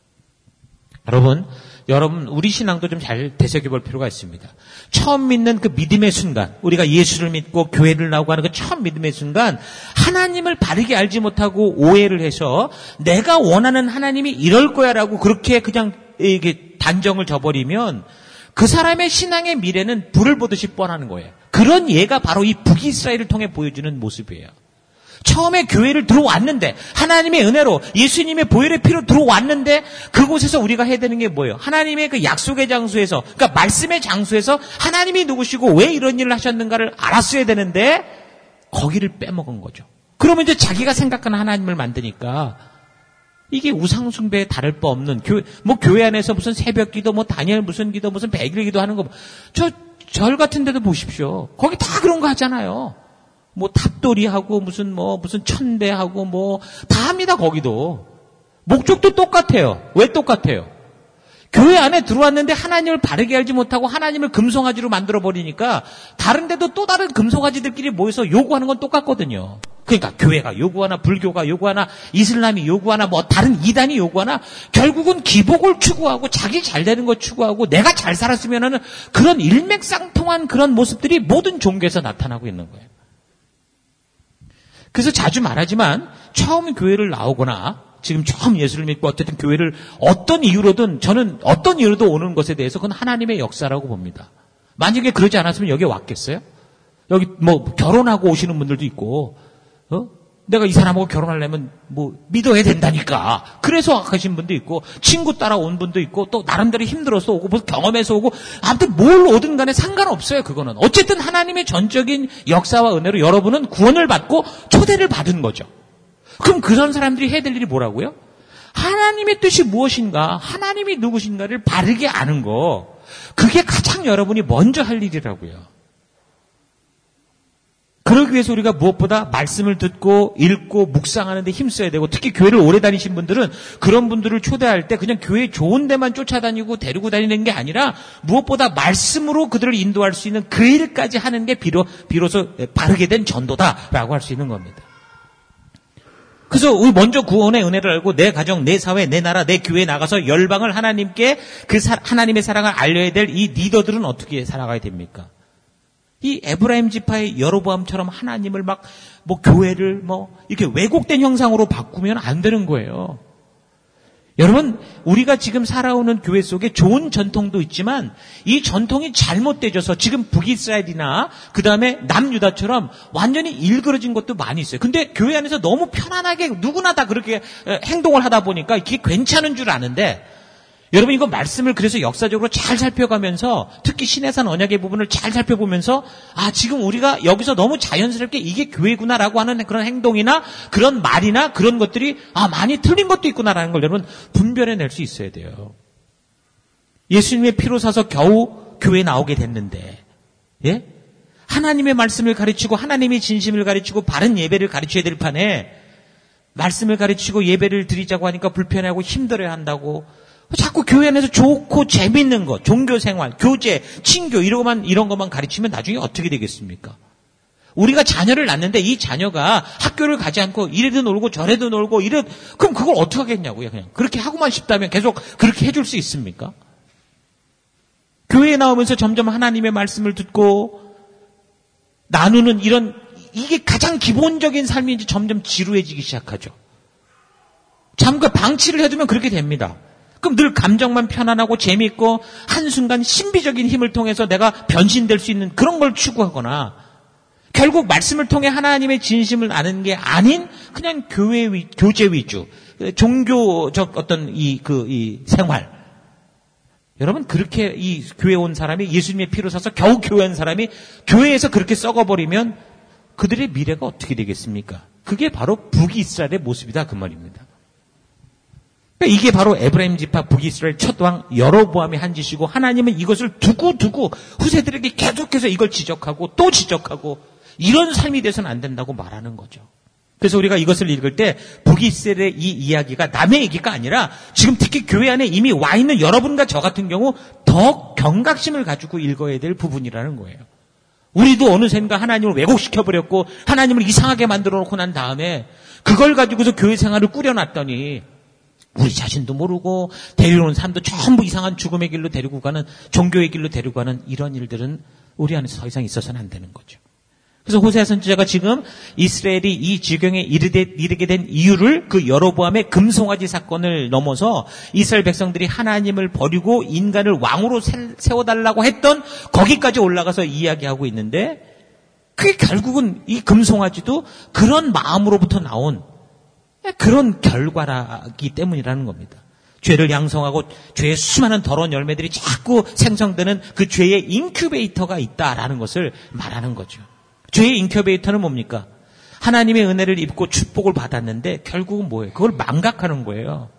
Speaker 1: 여러분 우리 신앙도 좀 잘 되새겨 볼 필요가 있습니다. 처음 믿는 그 믿음의 순간, 우리가 예수를 믿고 교회를 나오고 하는 그 처음 믿음의 순간 하나님을 바르게 알지 못하고 오해를 해서 내가 원하는 하나님이 이럴 거야라고 그렇게 그냥 이게 단정을 져버리면 그 사람의 신앙의 미래는 불을 보듯이 뻔하는 거예요. 그런 예가 바로 이 북이스라엘을 통해 보여주는 모습이에요. 처음에 교회를 들어왔는데 하나님의 은혜로 예수님의 보혈의 피로 들어왔는데 그곳에서 우리가 해야 되는 게 뭐예요? 하나님의 그 약속의 장소에서, 그러니까 말씀의 장소에서 하나님이 누구시고 왜 이런 일을 하셨는가를 알았어야 되는데 거기를 빼먹은 거죠. 그러면 이제 자기가 생각하는 하나님을 만드니까 이게 우상숭배에 다를 바 없는 교회 안에서 무슨 새벽기도 다니엘 무슨 기도 무슨 백일기도 하는 거 절 같은 데도 보십시오. 거기 다 그런 거 하잖아요. 탑돌이하고 무슨 천대하고 다 합니다. 거기도 목적도 똑같아요. 왜 똑같아요? 교회 안에 들어왔는데 하나님을 바르게 알지 못하고 하나님을 금송아지로 만들어 버리니까 다른 데도 또 다른 금송아지들끼리 모여서 요구하는 건 똑같거든요. 그러니까 교회가 요구하나 불교가 요구하나 이슬람이 요구하나 다른 이단이 요구하나 결국은 기복을 추구하고 자기 잘 되는 거 추구하고 내가 잘 살았으면은 그런 일맥상통한 그런 모습들이 모든 종교에서 나타나고 있는 거예요. 그래서 자주 말하지만 처음 교회를 나오거나 지금 처음 예수를 믿고 어쨌든 교회를 어떤 이유로든 저는 어떤 이유로도 오는 것에 대해서 그건 하나님의 역사라고 봅니다. 만약에 그러지 않았으면 여기에 왔겠어요? 여기 결혼하고 오시는 분들도 있고 내가 이 사람하고 결혼하려면 믿어야 된다니까. 그래서 가신 분도 있고 친구 따라온 분도 있고 또 나름대로 힘들어서 오고 경험해서 오고 아무튼 뭘 오든 간에 상관없어요. 그거는 어쨌든 하나님의 전적인 역사와 은혜로 여러분은 구원을 받고 초대를 받은 거죠. 그럼 그런 사람들이 해야 될 일이 뭐라고요? 하나님의 뜻이 무엇인가, 하나님이 누구신가를 바르게 아는 거, 그게 가장 여러분이 먼저 할 일이라고요. 그러기 위해서 우리가 무엇보다 말씀을 듣고 읽고 묵상하는 데 힘써야 되고, 특히 교회를 오래 다니신 분들은 그런 분들을 초대할 때 그냥 교회 좋은 데만 쫓아다니고 데리고 다니는 게 아니라 무엇보다 말씀으로 그들을 인도할 수 있는 그 일까지 하는 게 비로소 바르게 된 전도다라고 할 수 있는 겁니다. 그래서 우리 먼저 구원의 은혜를 알고 내 가정, 내 사회, 내 나라, 내 교회에 나가서 열방을 하나님께 하나님의 사랑을 알려야 될 이 리더들은 어떻게 살아가야 됩니까? 이 에브라임 지파의 여로보암처럼 하나님을 교회를 이렇게 왜곡된 형상으로 바꾸면 안 되는 거예요. 여러분, 우리가 지금 살아오는 교회 속에 좋은 전통도 있지만 이 전통이 잘못되어서 지금 북이스라엘이나 그 다음에 남유다처럼 완전히 일그러진 것도 많이 있어요. 근데 교회 안에서 너무 편안하게 누구나 다 그렇게 행동을 하다 보니까 이게 괜찮은 줄 아는데, 여러분 이거 말씀을 그래서 역사적으로 잘 살펴가면서 특히 신해산 언약의 부분을 잘 살펴보면서 지금 우리가 여기서 너무 자연스럽게 이게 교회구나라고 하는 그런 행동이나 그런 말이나 그런 것들이 많이 틀린 것도 있구나라는 걸 여러분 분별해낼 수 있어야 돼요. 예수님의 피로 사서 겨우 교회에 나오게 됐는데, 예? 하나님의 말씀을 가르치고 하나님의 진심을 가르치고 바른 예배를 가르쳐야 될 판에 말씀을 가르치고 예배를 드리자고 하니까 불편해하고 힘들어야 한다고 자꾸 교회 안에서 좋고 재밌는 것, 종교생활, 교제, 친교 이런 것만 가르치면 나중에 어떻게 되겠습니까? 우리가 자녀를 낳는데 이 자녀가 학교를 가지 않고 이래도 놀고 저래도 놀고 그럼 그걸 어떻게 하겠냐고요. 그냥 그렇게 하고만 싶다면 계속 그렇게 해줄 수 있습니까? 교회에 나오면서 점점 하나님의 말씀을 듣고 나누는 이게 가장 기본적인 삶인지 점점 지루해지기 시작하죠. 잠깐 방치를 해두면 그렇게 됩니다. 그럼 늘 감정만 편안하고 재미있고 한순간 신비적인 힘을 통해서 내가 변신될 수 있는 그런 걸 추구하거나 결국 말씀을 통해 하나님의 진심을 아는 게 아닌 그냥 교제 위주, 종교적 어떤 이 생활. 여러분 그렇게 이 교회 온 사람이 예수님의 피로 사서 겨우 교회 온 사람이 교회에서 그렇게 썩어버리면 그들의 미래가 어떻게 되겠습니까? 그게 바로 북이스라엘의 모습이다 그 말입니다. 이게 바로 에브라임 지파 북이스라엘 첫 왕 여로보암이 한 짓이고 하나님은 이것을 두고 후세들에게 계속해서 이걸 지적하고 또 지적하고 이런 삶이 돼서는 안 된다고 말하는 거죠. 그래서 우리가 이것을 읽을 때 북이스라엘의 이 이야기가 남의 얘기가 아니라 지금 특히 교회 안에 이미 와 있는 여러분과 저 같은 경우 더 경각심을 가지고 읽어야 될 부분이라는 거예요. 우리도 어느샌가 하나님을 왜곡시켜버렸고 하나님을 이상하게 만들어 놓고 난 다음에 그걸 가지고서 교회 생활을 꾸려놨더니 우리 자신도 모르고 데려오는 사람도 전부 이상한 죽음의 길로 데리고 가는, 종교의 길로 데리고 가는 이런 일들은 우리 안에서 더 이상 있어서는 안 되는 거죠. 그래서 호세아 선지자가 지금 이스라엘이 이 지경에 이르게 된 이유를 그 여로보암의 금송아지 사건을 넘어서 이스라엘 백성들이 하나님을 버리고 인간을 왕으로 세워달라고 했던 거기까지 올라가서 이야기하고 있는데, 그게 결국은 이 금송아지도 그런 마음으로부터 나온 그런 결과라기 때문이라는 겁니다. 죄를 양성하고 죄의 수많은 더러운 열매들이 자꾸 생성되는 그 죄의 인큐베이터가 있다라는 것을 말하는 거죠. 죄의 인큐베이터는 뭡니까? 하나님의 은혜를 입고 축복을 받았는데 결국은 뭐예요? 그걸 망각하는 거예요.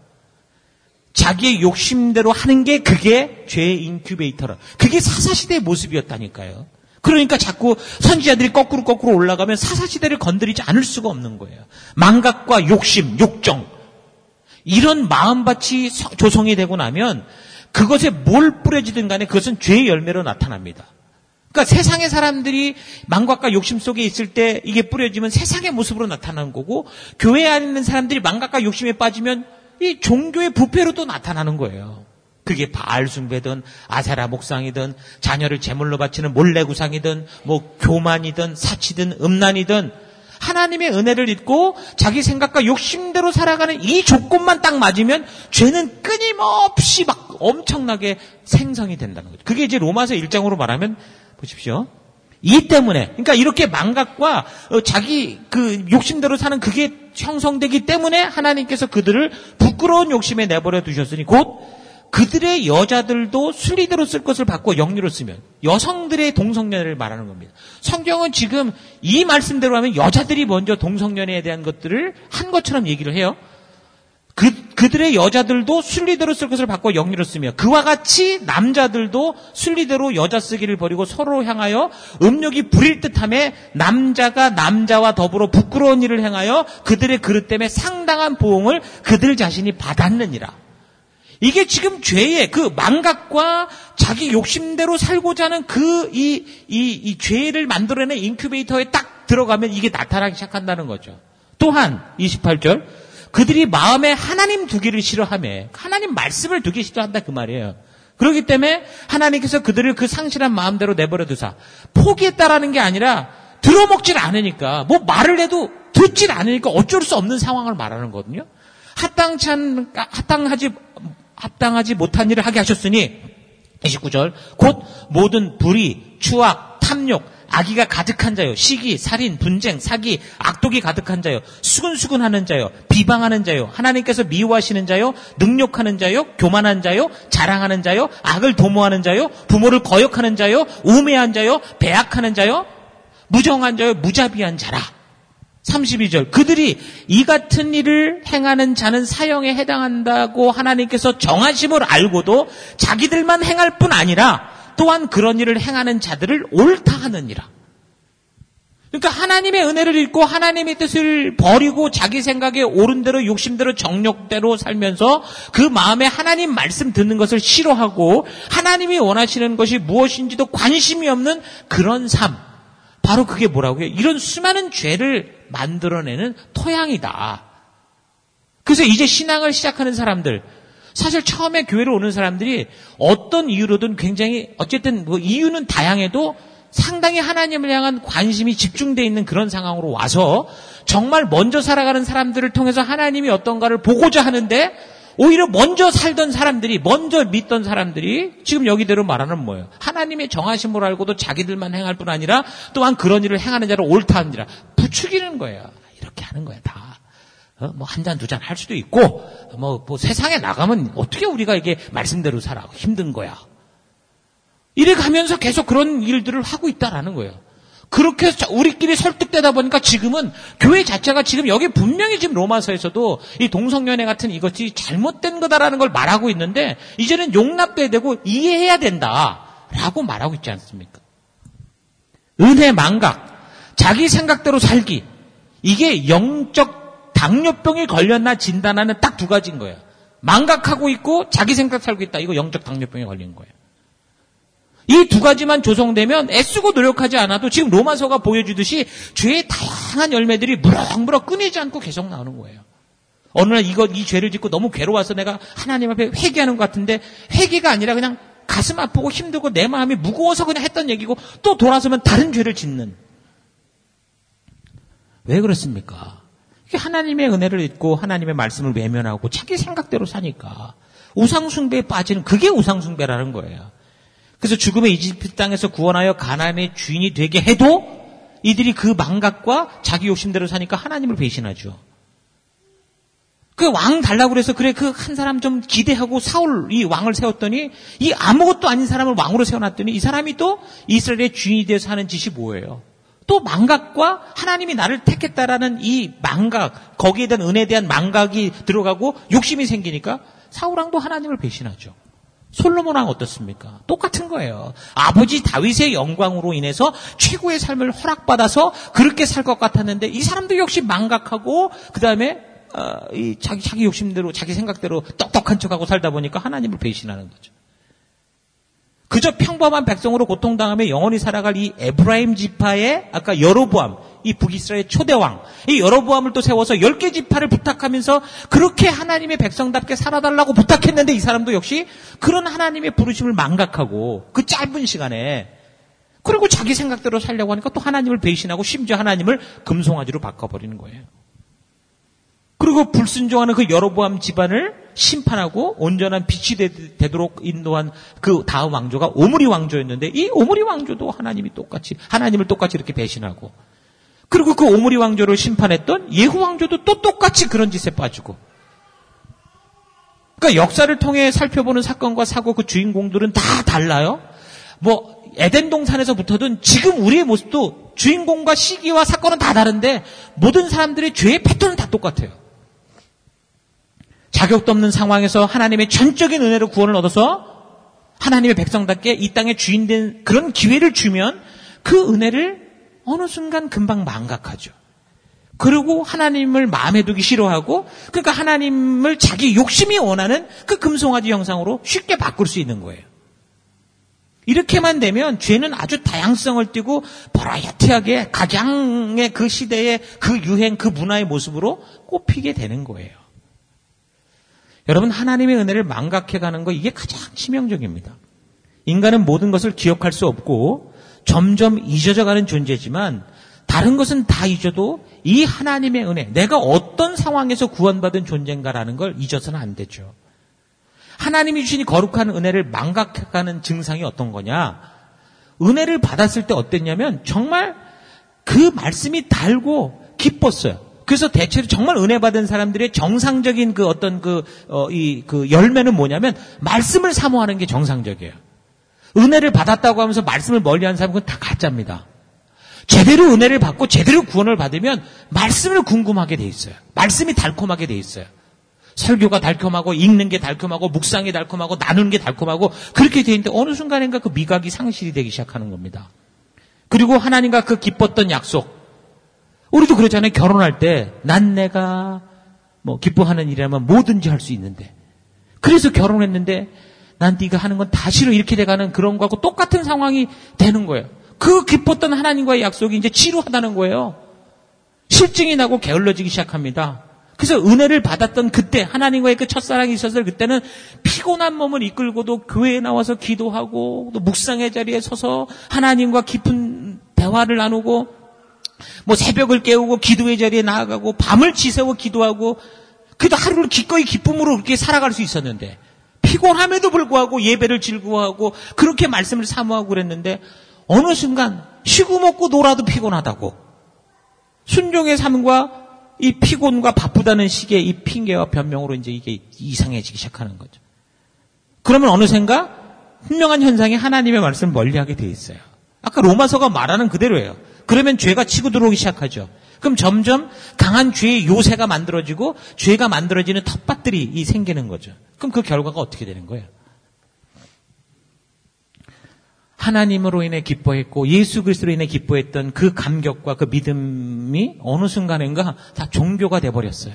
Speaker 1: 자기의 욕심대로 하는 게 그게 죄의 인큐베이터라. 그게 사사시대의 모습이었다니까요. 그러니까 자꾸 선지자들이 거꾸로 올라가면 사사시대를 건드리지 않을 수가 없는 거예요. 망각과 욕심, 욕정, 이런 마음밭이 조성이 되고 나면 그것에 뭘 뿌려지든 간에 그것은 죄의 열매로 나타납니다. 그러니까 세상의 사람들이 망각과 욕심 속에 있을 때 이게 뿌려지면 세상의 모습으로 나타나는 거고, 교회 안에 있는 사람들이 망각과 욕심에 빠지면 이 종교의 부패로도 나타나는 거예요. 그게 바알 숭배든 아세라 목상이든 자녀를 제물로 바치는 몰래구상이든 뭐 교만이든 사치든 음란이든 하나님의 은혜를 잊고 자기 생각과 욕심대로 살아가는 이 조건만 딱 맞으면 죄는 끊임없이 막 엄청나게 생성이 된다는 거죠. 그게 이제 로마서 1장으로 말하면 보십시오. 이 때문에, 그러니까 이렇게 망각과 자기 그 욕심대로 사는 그게 형성되기 때문에 하나님께서 그들을 부끄러운 욕심에 내버려 두셨으니 곧 그들의 여자들도 순리대로 쓸 것을 바꿔 영리로 쓰면, 여성들의 동성연애를 말하는 겁니다. 성경은 지금 이 말씀대로 하면 여자들이 먼저 동성연애에 대한 것들을 한 것처럼 얘기를 해요. 그들의 여자들도 순리대로 쓸 것을 바꿔 영리로 쓰며 그와 같이 남자들도 순리대로 여자 쓰기를 버리고 서로 향하여 음욕이 부릴 듯함에 남자가 남자와 더불어 부끄러운 일을 행하여 그들의 그릇 때문에 상당한 보응을 그들 자신이 받았느니라. 이게 지금 죄의 그 망각과 자기 욕심대로 살고자 하는 이 죄를 만들어내는 인큐베이터에 딱 들어가면 이게 나타나기 시작한다는 거죠. 또한 28절, 그들이 마음에 하나님 두기를 싫어하며 하나님 말씀을 두기 싫어한다 그 말이에요. 그렇기 때문에 하나님께서 그들을 그 상실한 마음대로 내버려 두사 포기했다라는 게 아니라 들어먹질 않으니까, 뭐 말을 해도 듣질 않으니까 어쩔 수 없는 상황을 말하는 거거든요. 합당하지 못한 일을 하게 하셨으니 29절, 곧 모든 불의, 추악, 탐욕, 악의가 가득한 자요, 시기, 살인, 분쟁, 사기, 악독이 가득한 자요, 수근수근하는 자요, 비방하는 자요, 하나님께서 미워하시는 자요, 능욕하는 자요, 교만한 자요, 자랑하는 자요, 악을 도모하는 자요, 부모를 거역하는 자요, 우매한 자요, 배악하는 자요, 무정한 자요, 무자비한 자라. 32절, 그들이 이 같은 일을 행하는 자는 사형에 해당한다고 하나님께서 정하심을 알고도 자기들만 행할 뿐 아니라 또한 그런 일을 행하는 자들을 옳다 하느니라. 그러니까 하나님의 은혜를 잊고 하나님의 뜻을 버리고 자기 생각에 옳은 대로 욕심대로 정욕대로 살면서 그 마음에 하나님 말씀 듣는 것을 싫어하고 하나님이 원하시는 것이 무엇인지도 관심이 없는 그런 삶, 바로 그게 뭐라고요? 이런 수많은 죄를 만들어내는 토양이다. 그래서 이제 신앙을 시작하는 사람들, 사실 처음에 교회로 오는 사람들이 어떤 이유로든 굉장히, 어쨌든 뭐 이유는 다양해도 상당히 하나님을 향한 관심이 집중되어 있는 그런 상황으로 와서 정말 먼저 살아가는 사람들을 통해서 하나님이 어떤가를 보고자 하는데, 오히려 먼저 살던 사람들이, 먼저 믿던 사람들이 지금 여기대로 말하는 뭐예요? 하나님의 정하심을 알고도 자기들만 행할 뿐 아니라 또한 그런 일을 행하는 자를 옳다 하느니라. 부추기는 거예요. 이렇게 하는 거야, 다. 뭐 한 잔 두 잔 할 수도 있고, 뭐 세상에 나가면 어떻게 우리가 이게 말씀대로 살아? 힘든 거야. 이래 가면서 계속 그런 일들을 하고 있다라는 거예요. 그렇게 해서 우리끼리 설득되다 보니까 지금은 교회 자체가 지금 여기 분명히 지금 로마서에서도 이 동성연애 같은 이것이 잘못된 거다라는 걸 말하고 있는데, 이제는 용납돼야 되고 이해해야 된다라고 말하고 있지 않습니까? 은혜 망각, 자기 생각대로 살기, 이게 영적 당뇨병에 걸렸나 진단하는 딱 두 가지인 거예요. 망각하고 있고 자기 생각 살고 있다. 이거 영적 당뇨병에 걸린 거예요. 이 두 가지만 조성되면 애쓰고 노력하지 않아도 지금 로마서가 보여주듯이 죄의 다양한 열매들이 무럭무럭 끊이지 않고 계속 나오는 거예요. 어느 날 이 죄를 짓고 너무 괴로워서 내가 하나님 앞에 회개하는 것 같은데 회개가 아니라 그냥 가슴 아프고 힘들고 내 마음이 무거워서 그냥 했던 얘기고 또 돌아서면 다른 죄를 짓는. 왜 그렇습니까? 하나님의 은혜를 잊고 하나님의 말씀을 외면하고 자기 생각대로 사니까 우상숭배에 빠지는 그게 우상숭배라는 거예요. 그래서 죽음의 이집트 땅에서 구원하여 가나안의 주인이 되게 해도 이들이 그 망각과 자기 욕심대로 사니까 하나님을 배신하죠. 그 왕 달라고 그래서 그래 그 한 사람 좀 기대하고 사울 이 왕을 세웠더니 이 아무것도 아닌 사람을 왕으로 세워놨더니 이 사람이 또 이스라엘의 주인이 되어서 하는 짓이 뭐예요? 또 망각과 하나님이 나를 택했다라는 이 망각, 거기에 대한 은혜에 대한 망각이 들어가고 욕심이 생기니까 사울왕도 하나님을 배신하죠. 솔로몬 왕 어떻습니까? 똑같은 거예요. 아버지 다윗의 영광으로 인해서 최고의 삶을 허락받아서 그렇게 살 것 같았는데 이 사람도 역시 망각하고 그 다음에 이 자기 욕심대로 자기 생각대로 똑똑한 척하고 살다 보니까 하나님을 배신하는 거죠. 그저 평범한 백성으로 고통당하며 영원히 살아갈 이 에브라임 지파의 아까 여로보암, 이 북이스라엘 초대왕, 이 여로보암을 또 세워서 10개 지파를 부탁하면서 그렇게 하나님의 백성답게 살아달라고 부탁했는데 이 사람도 역시 그런 하나님의 부르심을 망각하고 그 짧은 시간에 그리고 자기 생각대로 살려고 하니까 또 하나님을 배신하고 심지어 하나님을 금송아지로 바꿔버리는 거예요. 그리고 불순종하는 그 여로보암 집안을 심판하고 온전한 빛이 되도록 인도한 그 다음 왕조가 오므리 왕조였는데 이 오므리 왕조도 하나님을 똑같이 이렇게 배신하고 그리고 그 오므리 왕조를 심판했던 예후 왕조도 또 똑같이 그런 짓에 빠지고 그러니까 역사를 통해 살펴보는 사건과 사고 그 주인공들은 다 달라요. 뭐 에덴 동산에서부터든 지금 우리의 모습도 주인공과 시기와 사건은 다 다른데 모든 사람들의 죄의 패턴은 다 똑같아요. 자격도 없는 상황에서 하나님의 전적인 은혜로 구원을 얻어서 하나님의 백성답게 이 땅의 주인된 그런 기회를 주면 그 은혜를 어느 순간 금방 망각하죠. 그리고 하나님을 마음에 두기 싫어하고 그러니까 하나님을 자기 욕심이 원하는 그 금송아지 형상으로 쉽게 바꿀 수 있는 거예요. 이렇게만 되면 죄는 아주 다양성을 띠고 버라이어티하게 각양의 그 시대의 그 유행, 그 문화의 모습으로 꼽히게 되는 거예요. 여러분 하나님의 은혜를 망각해가는 거 이게 가장 치명적입니다. 인간은 모든 것을 기억할 수 없고 점점 잊어져가는 존재지만 다른 것은 다 잊어도 이 하나님의 은혜, 내가 어떤 상황에서 구원받은 존재인가라는 걸 잊어서는 안 되죠. 하나님이 주신 거룩한 은혜를 망각해가는 증상이 어떤 거냐? 은혜를 받았을 때 어땠냐면 정말 그 말씀이 달고 기뻤어요. 그래서 대체로 정말 은혜 받은 사람들의 정상적인 그 어떤 그 열매는 뭐냐면 말씀을 사모하는 게 정상적이에요. 은혜를 받았다고 하면서 말씀을 멀리하는 사람은 그건 다 가짜입니다. 제대로 은혜를 받고 제대로 구원을 받으면 말씀을 궁금하게 돼 있어요. 말씀이 달콤하게 돼 있어요. 설교가 달콤하고 읽는 게 달콤하고 묵상이 달콤하고 나누는 게 달콤하고 그렇게 돼 있는데 어느 순간인가 그 미각이 상실이 되기 시작하는 겁니다. 그리고 하나님과 그 기뻤던 약속, 우리도 그렇잖아요. 결혼할 때 난 내가 뭐 기뻐하는 일이라면 뭐든지 할 수 있는데 그래서 결혼했는데 난 네가 하는 건 다 싫어 이렇게 돼가는 그런 거하고 똑같은 상황이 되는 거예요. 그 기뻤던 하나님과의 약속이 이제 지루하다는 거예요. 실증이 나고 게을러지기 시작합니다. 그래서 은혜를 받았던 그때 하나님과의 그 첫사랑이 있었을 그때는 피곤한 몸을 이끌고도 교회에 나와서 기도하고 또 묵상의 자리에 서서 하나님과 깊은 대화를 나누고 뭐 새벽을 깨우고 기도의 자리에 나아가고 밤을 지새워 기도하고 그래도 하루를 기꺼이 기쁨으로 그렇게 살아갈 수 있었는데 피곤함에도 불구하고 예배를 즐거워하고 그렇게 말씀을 사모하고 그랬는데 어느 순간 쉬고 먹고 놀아도 피곤하다고 순종의 삶과 이 피곤과 바쁘다는 식의 이 핑계와 변명으로 이제 이게 이상해지기 시작하는 거죠. 그러면 어느샌가 분명한 현상이 하나님의 말씀을 멀리하게 돼 있어요. 아까 로마서가 말하는 그대로예요. 그러면 죄가 치고 들어오기 시작하죠. 그럼 점점 강한 죄의 요새가 만들어지고 죄가 만들어지는 텃밭들이 생기는 거죠. 그럼 그 결과가 어떻게 되는 거예요? 하나님으로 인해 기뻐했고 예수 그리스도로 인해 기뻐했던 그 감격과 그 믿음이 어느 순간인가 다 종교가 돼버렸어요.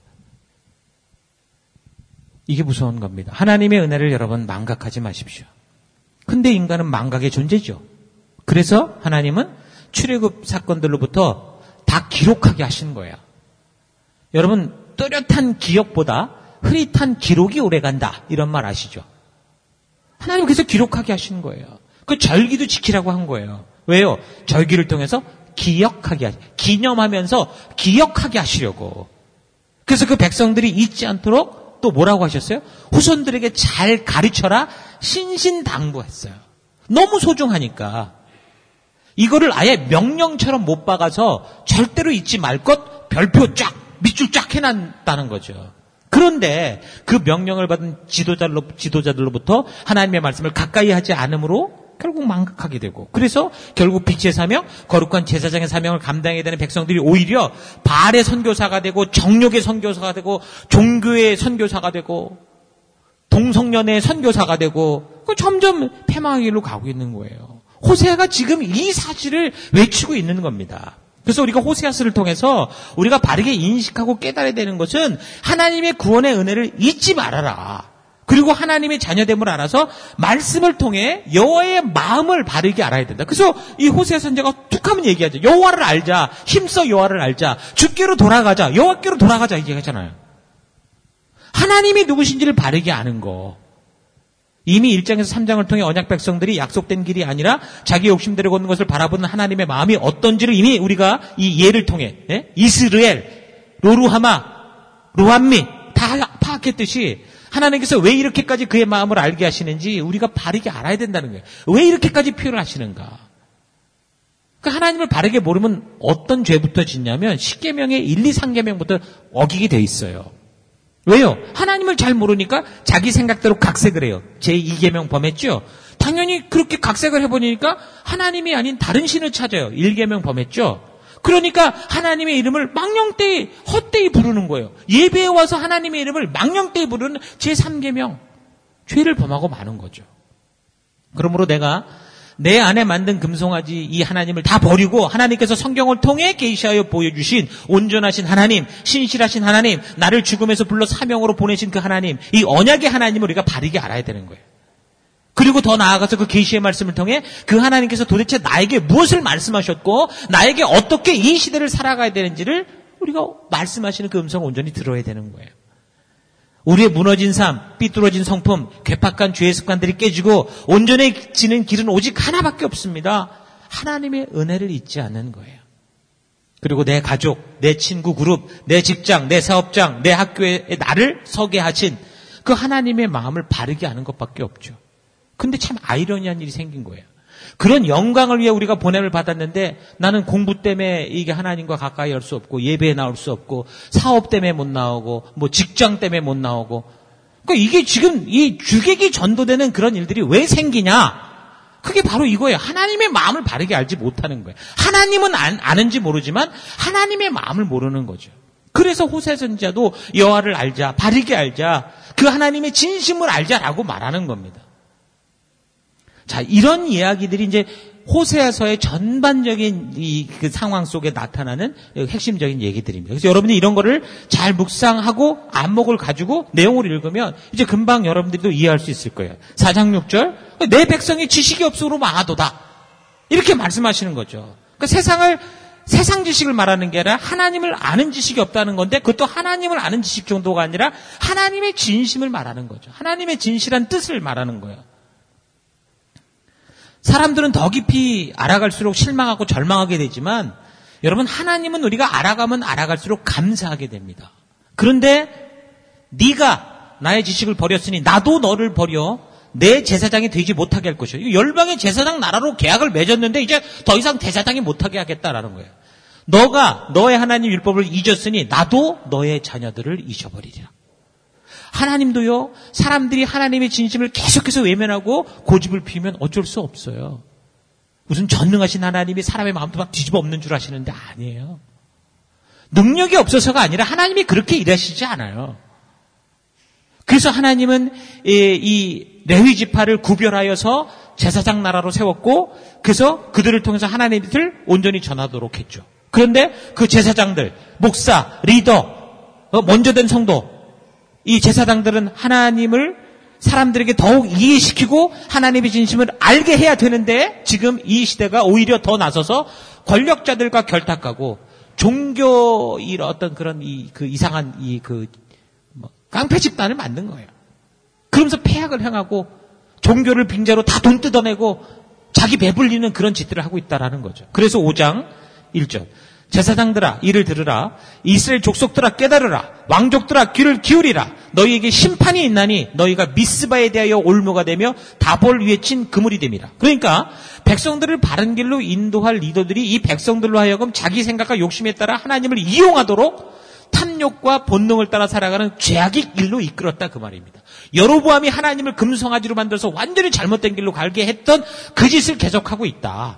Speaker 1: 이게 무서운 겁니다. 하나님의 은혜를 여러분 망각하지 마십시오. 근데 인간은 망각의 존재죠. 그래서 하나님은 출애굽 사건들로부터 다 기록하게 하시는 거예요. 여러분 또렷한 기억보다 흐릿한 기록이 오래간다 이런 말 아시죠? 하나님 그래서 기록하게 하시는 거예요. 그 절기도 지키라고 한 거예요. 왜요? 절기를 통해서 기념하면서 기억하게 하시려고. 그래서 그 백성들이 잊지 않도록 또 뭐라고 하셨어요? 후손들에게 잘 가르쳐라 신신당부했어요. 너무 소중하니까. 이거를 아예 명령처럼 못 박아서 절대로 잊지 말 것 별표 쫙 밑줄 쫙 해놨다는 거죠. 그런데 그 명령을 받은 지도자들로부터 하나님의 말씀을 가까이 하지 않으므로 결국 망각하게 되고, 그래서 결국 빛의 사명, 거룩한 제사장의 사명을 감당해야 되는 백성들이 오히려 바알의 선교사가 되고 정욕의 선교사가 되고 종교의 선교사가 되고 동성연의 선교사가 되고 점점 패망의 길로 가고 있는 거예요. 호세아가 지금 이 사실을 외치고 있는 겁니다. 그래서 우리가 호세아서를 통해서 우리가 바르게 인식하고 깨달아야 되는 것은 하나님의 구원의 은혜를 잊지 말아라. 그리고 하나님의 자녀됨을 알아서 말씀을 통해 여호와의 마음을 바르게 알아야 된다. 그래서 이 호세아 선지자가 툭하면 얘기하죠. 여호와를 알자. 힘써 여호와를 알자. 주께로 돌아가자. 여호와께로 돌아가자. 이게 하잖아요. 하나님이 누구신지를 바르게 아는 거. 이미 1장에서 3장을 통해 언약 백성들이 약속된 길이 아니라 자기 욕심대로 걷는 것을 바라보는 하나님의 마음이 어떤지를 이미 우리가 이 예를 통해 이스르엘, 로루하마, 로함미 다 파악했듯이 하나님께서 왜 이렇게까지 그의 마음을 알게 하시는지 우리가 바르게 알아야 된다는 거예요. 왜 이렇게까지 표현을 하시는가. 그러니까 하나님을 바르게 모르면 어떤 죄부터 짓냐면 10계명의 1, 2, 3계명부터 어기게 돼 있어요. 왜요? 하나님을 잘 모르니까 자기 생각대로 각색을 해요. 제2계명 범했죠? 당연히 그렇게 각색을 해보니까 하나님이 아닌 다른 신을 찾아요. 1계명 범했죠? 그러니까 하나님의 이름을 망령되이 헛되이 부르는 거예요. 예배에 와서 하나님의 이름을 망령되이 부르는 제3계명. 죄를 범하고 마는 거죠. 그러므로 내가 내 안에 만든 금송아지 이 하나님을 다 버리고 하나님께서 성경을 통해 계시하여 보여주신 온전하신 하나님, 신실하신 하나님, 나를 죽음에서 불러 사명으로 보내신 그 하나님, 이 언약의 하나님을 우리가 바르게 알아야 되는 거예요. 그리고 더 나아가서 그 계시의 말씀을 통해 그 하나님께서 도대체 나에게 무엇을 말씀하셨고 나에게 어떻게 이 시대를 살아가야 되는지를 우리가 말씀하시는 그 음성을 온전히 들어야 되는 거예요. 우리의 무너진 삶, 삐뚤어진 성품, 괴팍한 죄의 습관들이 깨지고 온전해지는 길은 오직 하나밖에 없습니다. 하나님의 은혜를 잊지 않는 거예요. 그리고 내 가족, 내 친구 그룹, 내 직장, 내 사업장, 내 학교에 나를 서게 하신 그 하나님의 마음을 바르게 하는 것밖에 없죠. 근데 참 아이러니한 일이 생긴 거예요. 그런 영광을 위해 우리가 보냄을 받았는데 나는 공부 때문에 이게 하나님과 가까이 할 수 없고 예배에 나올 수 없고 사업 때문에 못 나오고 뭐 직장 때문에 못 나오고 그러니까 이게 지금 이 주객이 전도되는 그런 일들이 왜 생기냐? 그게 바로 이거예요. 하나님의 마음을 바르게 알지 못하는 거예요. 하나님은 아는지 모르지만 하나님의 마음을 모르는 거죠. 그래서 호세 선지자도 여호와를 알자, 바르게 알자, 그 하나님의 진심을 알자라고 말하는 겁니다. 자, 이런 이야기들이 이제 호세아서의 전반적인 그 상황 속에 나타나는 핵심적인 얘기들입니다. 그래서 여러분이 이런 거를 잘 묵상하고 안목을 가지고 내용을 읽으면 이제 금방 여러분들도 이해할 수 있을 거예요. 4장 6절, 내 백성이 지식이 없으므로 망하도다. 이렇게 말씀하시는 거죠. 그러니까 세상 지식을 말하는 게 아니라 하나님을 아는 지식이 없다는 건데 그것도 하나님을 아는 지식 정도가 아니라 하나님의 진심을 말하는 거죠. 하나님의 진실한 뜻을 말하는 거예요. 사람들은 더 깊이 알아갈수록 실망하고 절망하게 되지만 여러분 하나님은 우리가 알아가면 알아갈수록 감사하게 됩니다. 그런데 네가 나의 지식을 버렸으니 나도 너를 버려 내 제사장이 되지 못하게 할 것이요. 열방의 제사장 나라로 계약을 맺었는데 이제 더 이상 제사장이 못하게 하겠다라는 거예요. 너가 너의 하나님 율법을 잊었으니 나도 너의 자녀들을 잊어버리리라. 하나님도요, 사람들이 하나님의 진심을 계속해서 외면하고 고집을 피우면 어쩔 수 없어요. 무슨 전능하신 하나님이 사람의 마음도 막 뒤집어 엎는 줄 아시는데 아니에요. 능력이 없어서가 아니라 하나님이 그렇게 일하시지 않아요. 그래서 하나님은 이 레위 지파를 구별하여서 제사장 나라로 세웠고 그래서 그들을 통해서 하나님의 뜻을 온전히 전하도록 했죠. 그런데 그 제사장들, 목사, 리더, 먼저 된 성도, 이 제사장들은 하나님을 사람들에게 더욱 이해시키고 하나님의 진심을 알게 해야 되는데 지금 이 시대가 오히려 더 나서서 권력자들과 결탁하고 종교 어떤 그런 그 이상한 깡패 집단을 만든 거예요. 그러면서 폐악을 행하고 종교를 빙자로 다 돈 뜯어내고 자기 배불리는 그런 짓들을 하고 있다라는 거죠. 그래서 5장 1절. 제사장들아 이를 들으라. 이스라엘 족속들아 깨달으라. 왕족들아 귀를 기울이라. 너희에게 심판이 있나니 너희가 미스바에 대하여 올무가 되며 다볼 위에 친 그물이 됨이라. 그러니까 백성들을 바른 길로 인도할 리더들이 이 백성들로 하여금 자기 생각과 욕심에 따라 하나님을 이용하도록 탐욕과 본능을 따라 살아가는 죄악의 길로 이끌었다 그 말입니다. 여로보암이 하나님을 금송아지로 만들어서 완전히 잘못된 길로 가게 했던 그 짓을 계속하고 있다.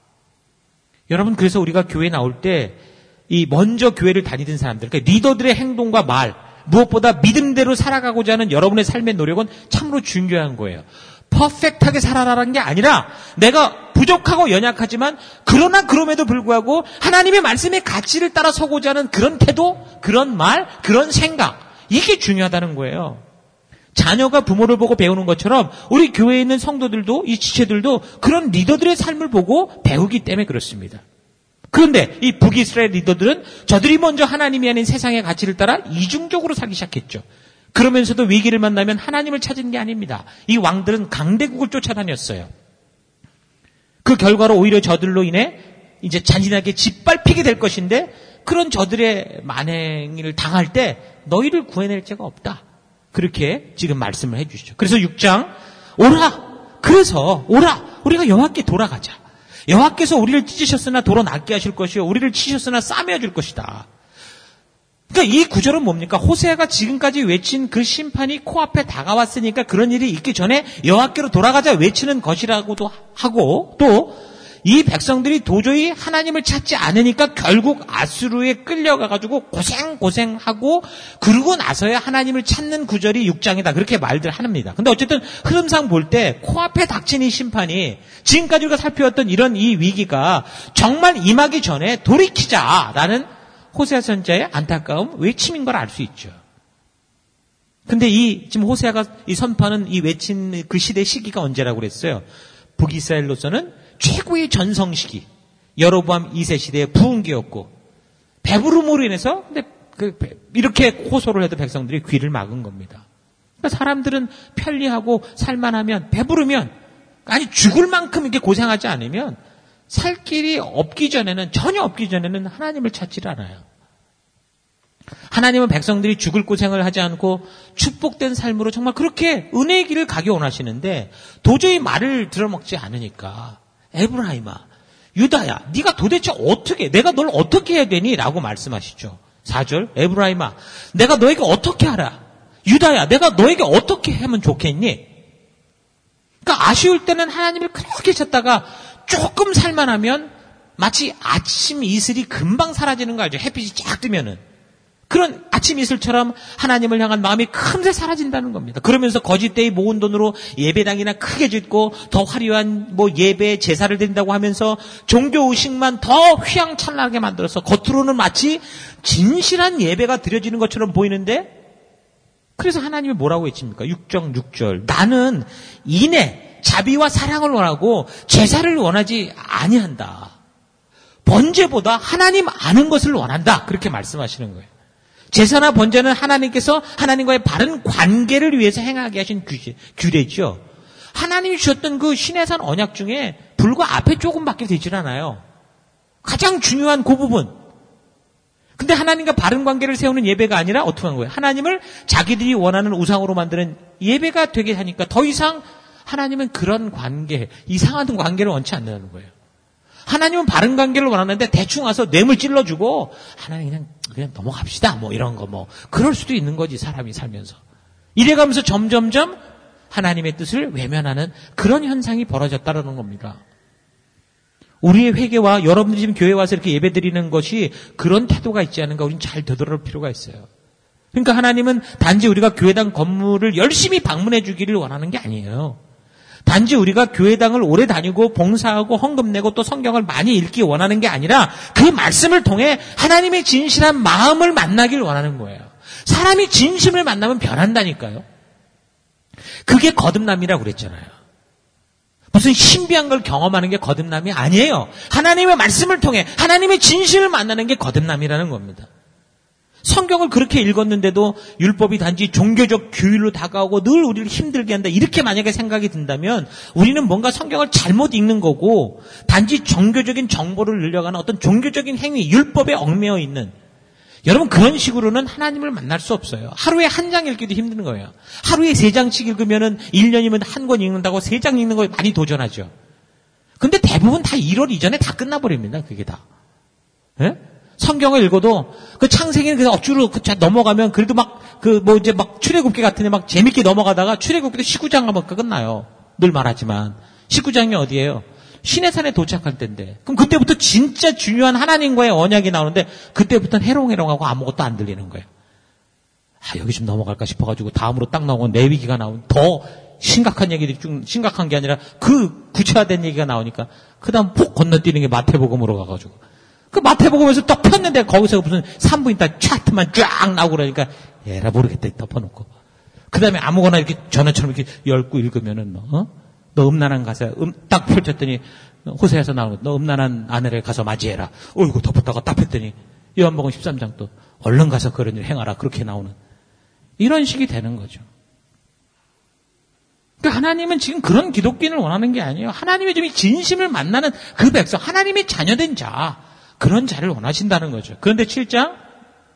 Speaker 1: 여러분 그래서 우리가 교회 나올 때 이 먼저 교회를 다니던 사람들, 그러니까 리더들의 행동과 말, 무엇보다 믿음대로 살아가고자 하는 여러분의 삶의 노력은 참으로 중요한 거예요. 퍼펙트하게 살아라라는 게 아니라 내가 부족하고 연약하지만 그러나 그럼에도 불구하고 하나님의 말씀의 가치를 따라 서고자 하는 그런 태도, 그런 말, 그런 생각, 이게 중요하다는 거예요. 자녀가 부모를 보고 배우는 것처럼 우리 교회에 있는 성도들도 이 지체들도 그런 리더들의 삶을 보고 배우기 때문에 그렇습니다. 그런데 이 북이스라엘 리더들은 저들이 먼저 하나님이 아닌 세상의 가치를 따라 이중적으로 살기 시작했죠. 그러면서도 위기를 만나면 하나님을 찾은 게 아닙니다. 이 왕들은 강대국을 쫓아다녔어요. 그 결과로 오히려 저들로 인해 이제 잔인하게 짓밟히게 될 것인데 그런 저들의 만행을 당할 때 너희를 구해낼 자가 없다. 그렇게 지금 말씀을 해 주시죠. 그래서 6장 오라. 그래서 오라. 우리가 여호와께 돌아가자. 여호와께서 우리를 찢으셨으나 도로 낫게 하실 것이요 우리를 치셨으나 싸매어 줄 것이다. 그러니까 이 구절은 뭡니까? 호세아가 지금까지 외친 그 심판이 코앞에 다가왔으니까 그런 일이 있기 전에 여호와께로 돌아가자 외치는 것이라고도 하고 또 이 백성들이 도저히 하나님을 찾지 않으니까 결국 아수르에 끌려가가지고 고생하고 그러고 나서야 하나님을 찾는 구절이 6장이다. 그렇게 말들 합니다. 근데 어쨌든 흐름상 볼 때 코앞에 닥친 이 심판이 지금까지 우리가 살펴왔던 이런 이 위기가 정말 임하기 전에 돌이키자라는 호세아 선지자의 안타까움, 외침인 걸 알 수 있죠. 근데 지금 호세아가 선포하는 이 외친 그 시대 시기가 언제라고 그랬어요? 북이스라엘로서는 최고의 전성 시기, 여로보암 2세 시대의 부흥기였고 배부름으로 인해서 근데 이렇게 호소를 해도 백성들이 귀를 막은 겁니다. 그러니까 사람들은 편리하고 살만하면 배부르면 아니 죽을 만큼 이렇게 고생하지 않으면 살 길이 전혀 없기 전에는 하나님을 찾지를 않아요. 하나님은 백성들이 죽을 고생을 하지 않고 축복된 삶으로 정말 그렇게 은혜의 길을 가기 원하시는데 도저히 말을 들어먹지 않으니까 에브라임아, 유다야, 네가 도대체 내가 널 어떻게 해야 되니? 라고 말씀하시죠. 4절, 에브라임아, 내가 너에게 어떻게 하라? 유다야, 내가 너에게 어떻게 하면 좋겠니? 그러니까 아쉬울 때는 하나님을 그렇게 찾다가 조금 살만하면 마치 아침 이슬이 금방 사라지는 거 알죠? 햇빛이 쫙 뜨면은. 그런 아침 이슬처럼 하나님을 향한 마음이 금세 사라진다는 겁니다. 그러면서 거짓되이 모은 돈으로 예배당이나 크게 짓고 더 화려한 예배 제사를 드린다고 하면서 종교 의식만 더 휘황찬란하게 만들어서 겉으로는 마치 진실한 예배가 드려지는 것처럼 보이는데 그래서 하나님이 뭐라고 외칩니까? 6절 나는 인애, 자비와 사랑을 원하고 제사를 원하지 아니한다. 번제보다 하나님 아는 것을 원한다. 그렇게 말씀하시는 거예요. 제사나 번제는 하나님께서 하나님과의 바른 관계를 위해서 행하게 하신 규례죠. 하나님이 주셨던 그 시내산 언약 중에 불과 앞에 조금밖에 되질 않아요. 가장 중요한 그 부분. 근데 하나님과 바른 관계를 세우는 예배가 아니라 어떻게 한 거예요? 하나님을 자기들이 원하는 우상으로 만드는 예배가 되게 하니까 더 이상 하나님은 그런 관계, 이상한 관계를 원치 않는다는 거예요. 하나님은 바른 관계를 원하는데 대충 와서 뇌물 찔러주고 하나님 그냥 넘어갑시다 이런 거 그럴 수도 있는 거지 사람이 살면서 이래가면서 점점점 하나님의 뜻을 외면하는 그런 현상이 벌어졌다는 겁니다. 우리의 회개와 여러분들이 지금 교회에 와서 이렇게 예배드리는 것이 그런 태도가 있지 않은가 우리는 잘 되돌아볼 필요가 있어요. 그러니까 하나님은 단지 우리가 교회당 건물을 열심히 방문해 주기를 원하는 게 아니에요. 단지 우리가 교회당을 오래 다니고 봉사하고 헌금 내고 또 성경을 많이 읽기 원하는 게 아니라 그 말씀을 통해 하나님의 진실한 마음을 만나길 원하는 거예요. 사람이 진심을 만나면 변한다니까요. 그게 거듭남이라고 그랬잖아요. 무슨 신비한 걸 경험하는 게 거듭남이 아니에요. 하나님의 말씀을 통해 하나님의 진실을 만나는 게 거듭남이라는 겁니다. 성경을 그렇게 읽었는데도 율법이 단지 종교적 규율로 다가오고 늘 우리를 힘들게 한다. 이렇게 만약에 생각이 든다면 우리는 뭔가 성경을 잘못 읽는 거고 단지 종교적인 정보를 늘려가는 어떤 종교적인 행위, 율법에 얽매여 있는 여러분 그런 식으로는 하나님을 만날 수 없어요. 하루에 한 장 읽기도 힘든 거예요. 하루에 3장씩 읽으면은 1년이면 한 권 읽는다고 3장 읽는 거에 많이 도전하죠. 근데 대부분 다 1월 이전에 다 끝나버립니다. 그게 다. 예? 성경을 읽어도 그 창세기는 그냥 억지로 넘어가면 그래도 이제 출애굽기 같은 데 재밌게 넘어가다가 출애굽기도 19장 가면 끝나요. 늘 말하지만 19장이 어디예요? 시내산에 도착할 때인데 그럼 그때부터 진짜 중요한 하나님과의 언약이 나오는데 그때부터는 해롱해롱하고 아무것도 안 들리는 거예요. 여기 좀 넘어갈까 싶어가지고 다음으로 딱 나오고 레위기가 나온 더 심각한 얘기들이 좀 심각한 게 아니라 그 구체화된 얘기가 나오니까 그 다음 푹 건너뛰는 게 마태복음으로 가가지고 그 마태복음에서 딱 폈는데 거기서 무슨 산부인단 차트만 쫙 나오고 그러니까 에라 모르겠다 덮어놓고 그 다음에 아무거나 이렇게 전화처럼 이렇게 열고 읽으면은 너 음란한 가서 딱 펼쳤더니 호세아서 나오는 너 음란한 아내를 가서 맞이해라. 어이구 덮었다가 딱 폈더니 요한복음 13장 또 얼른 가서 그런 일 행하라. 그렇게 나오는 이런 식이 되는 거죠. 그러니까 하나님은 지금 그런 기독교인을 원하는 게 아니에요. 하나님의 좀 진심을 만나는 그 백성, 하나님의 자녀된 자, 그런 자를 원하신다는 거죠. 그런데 7장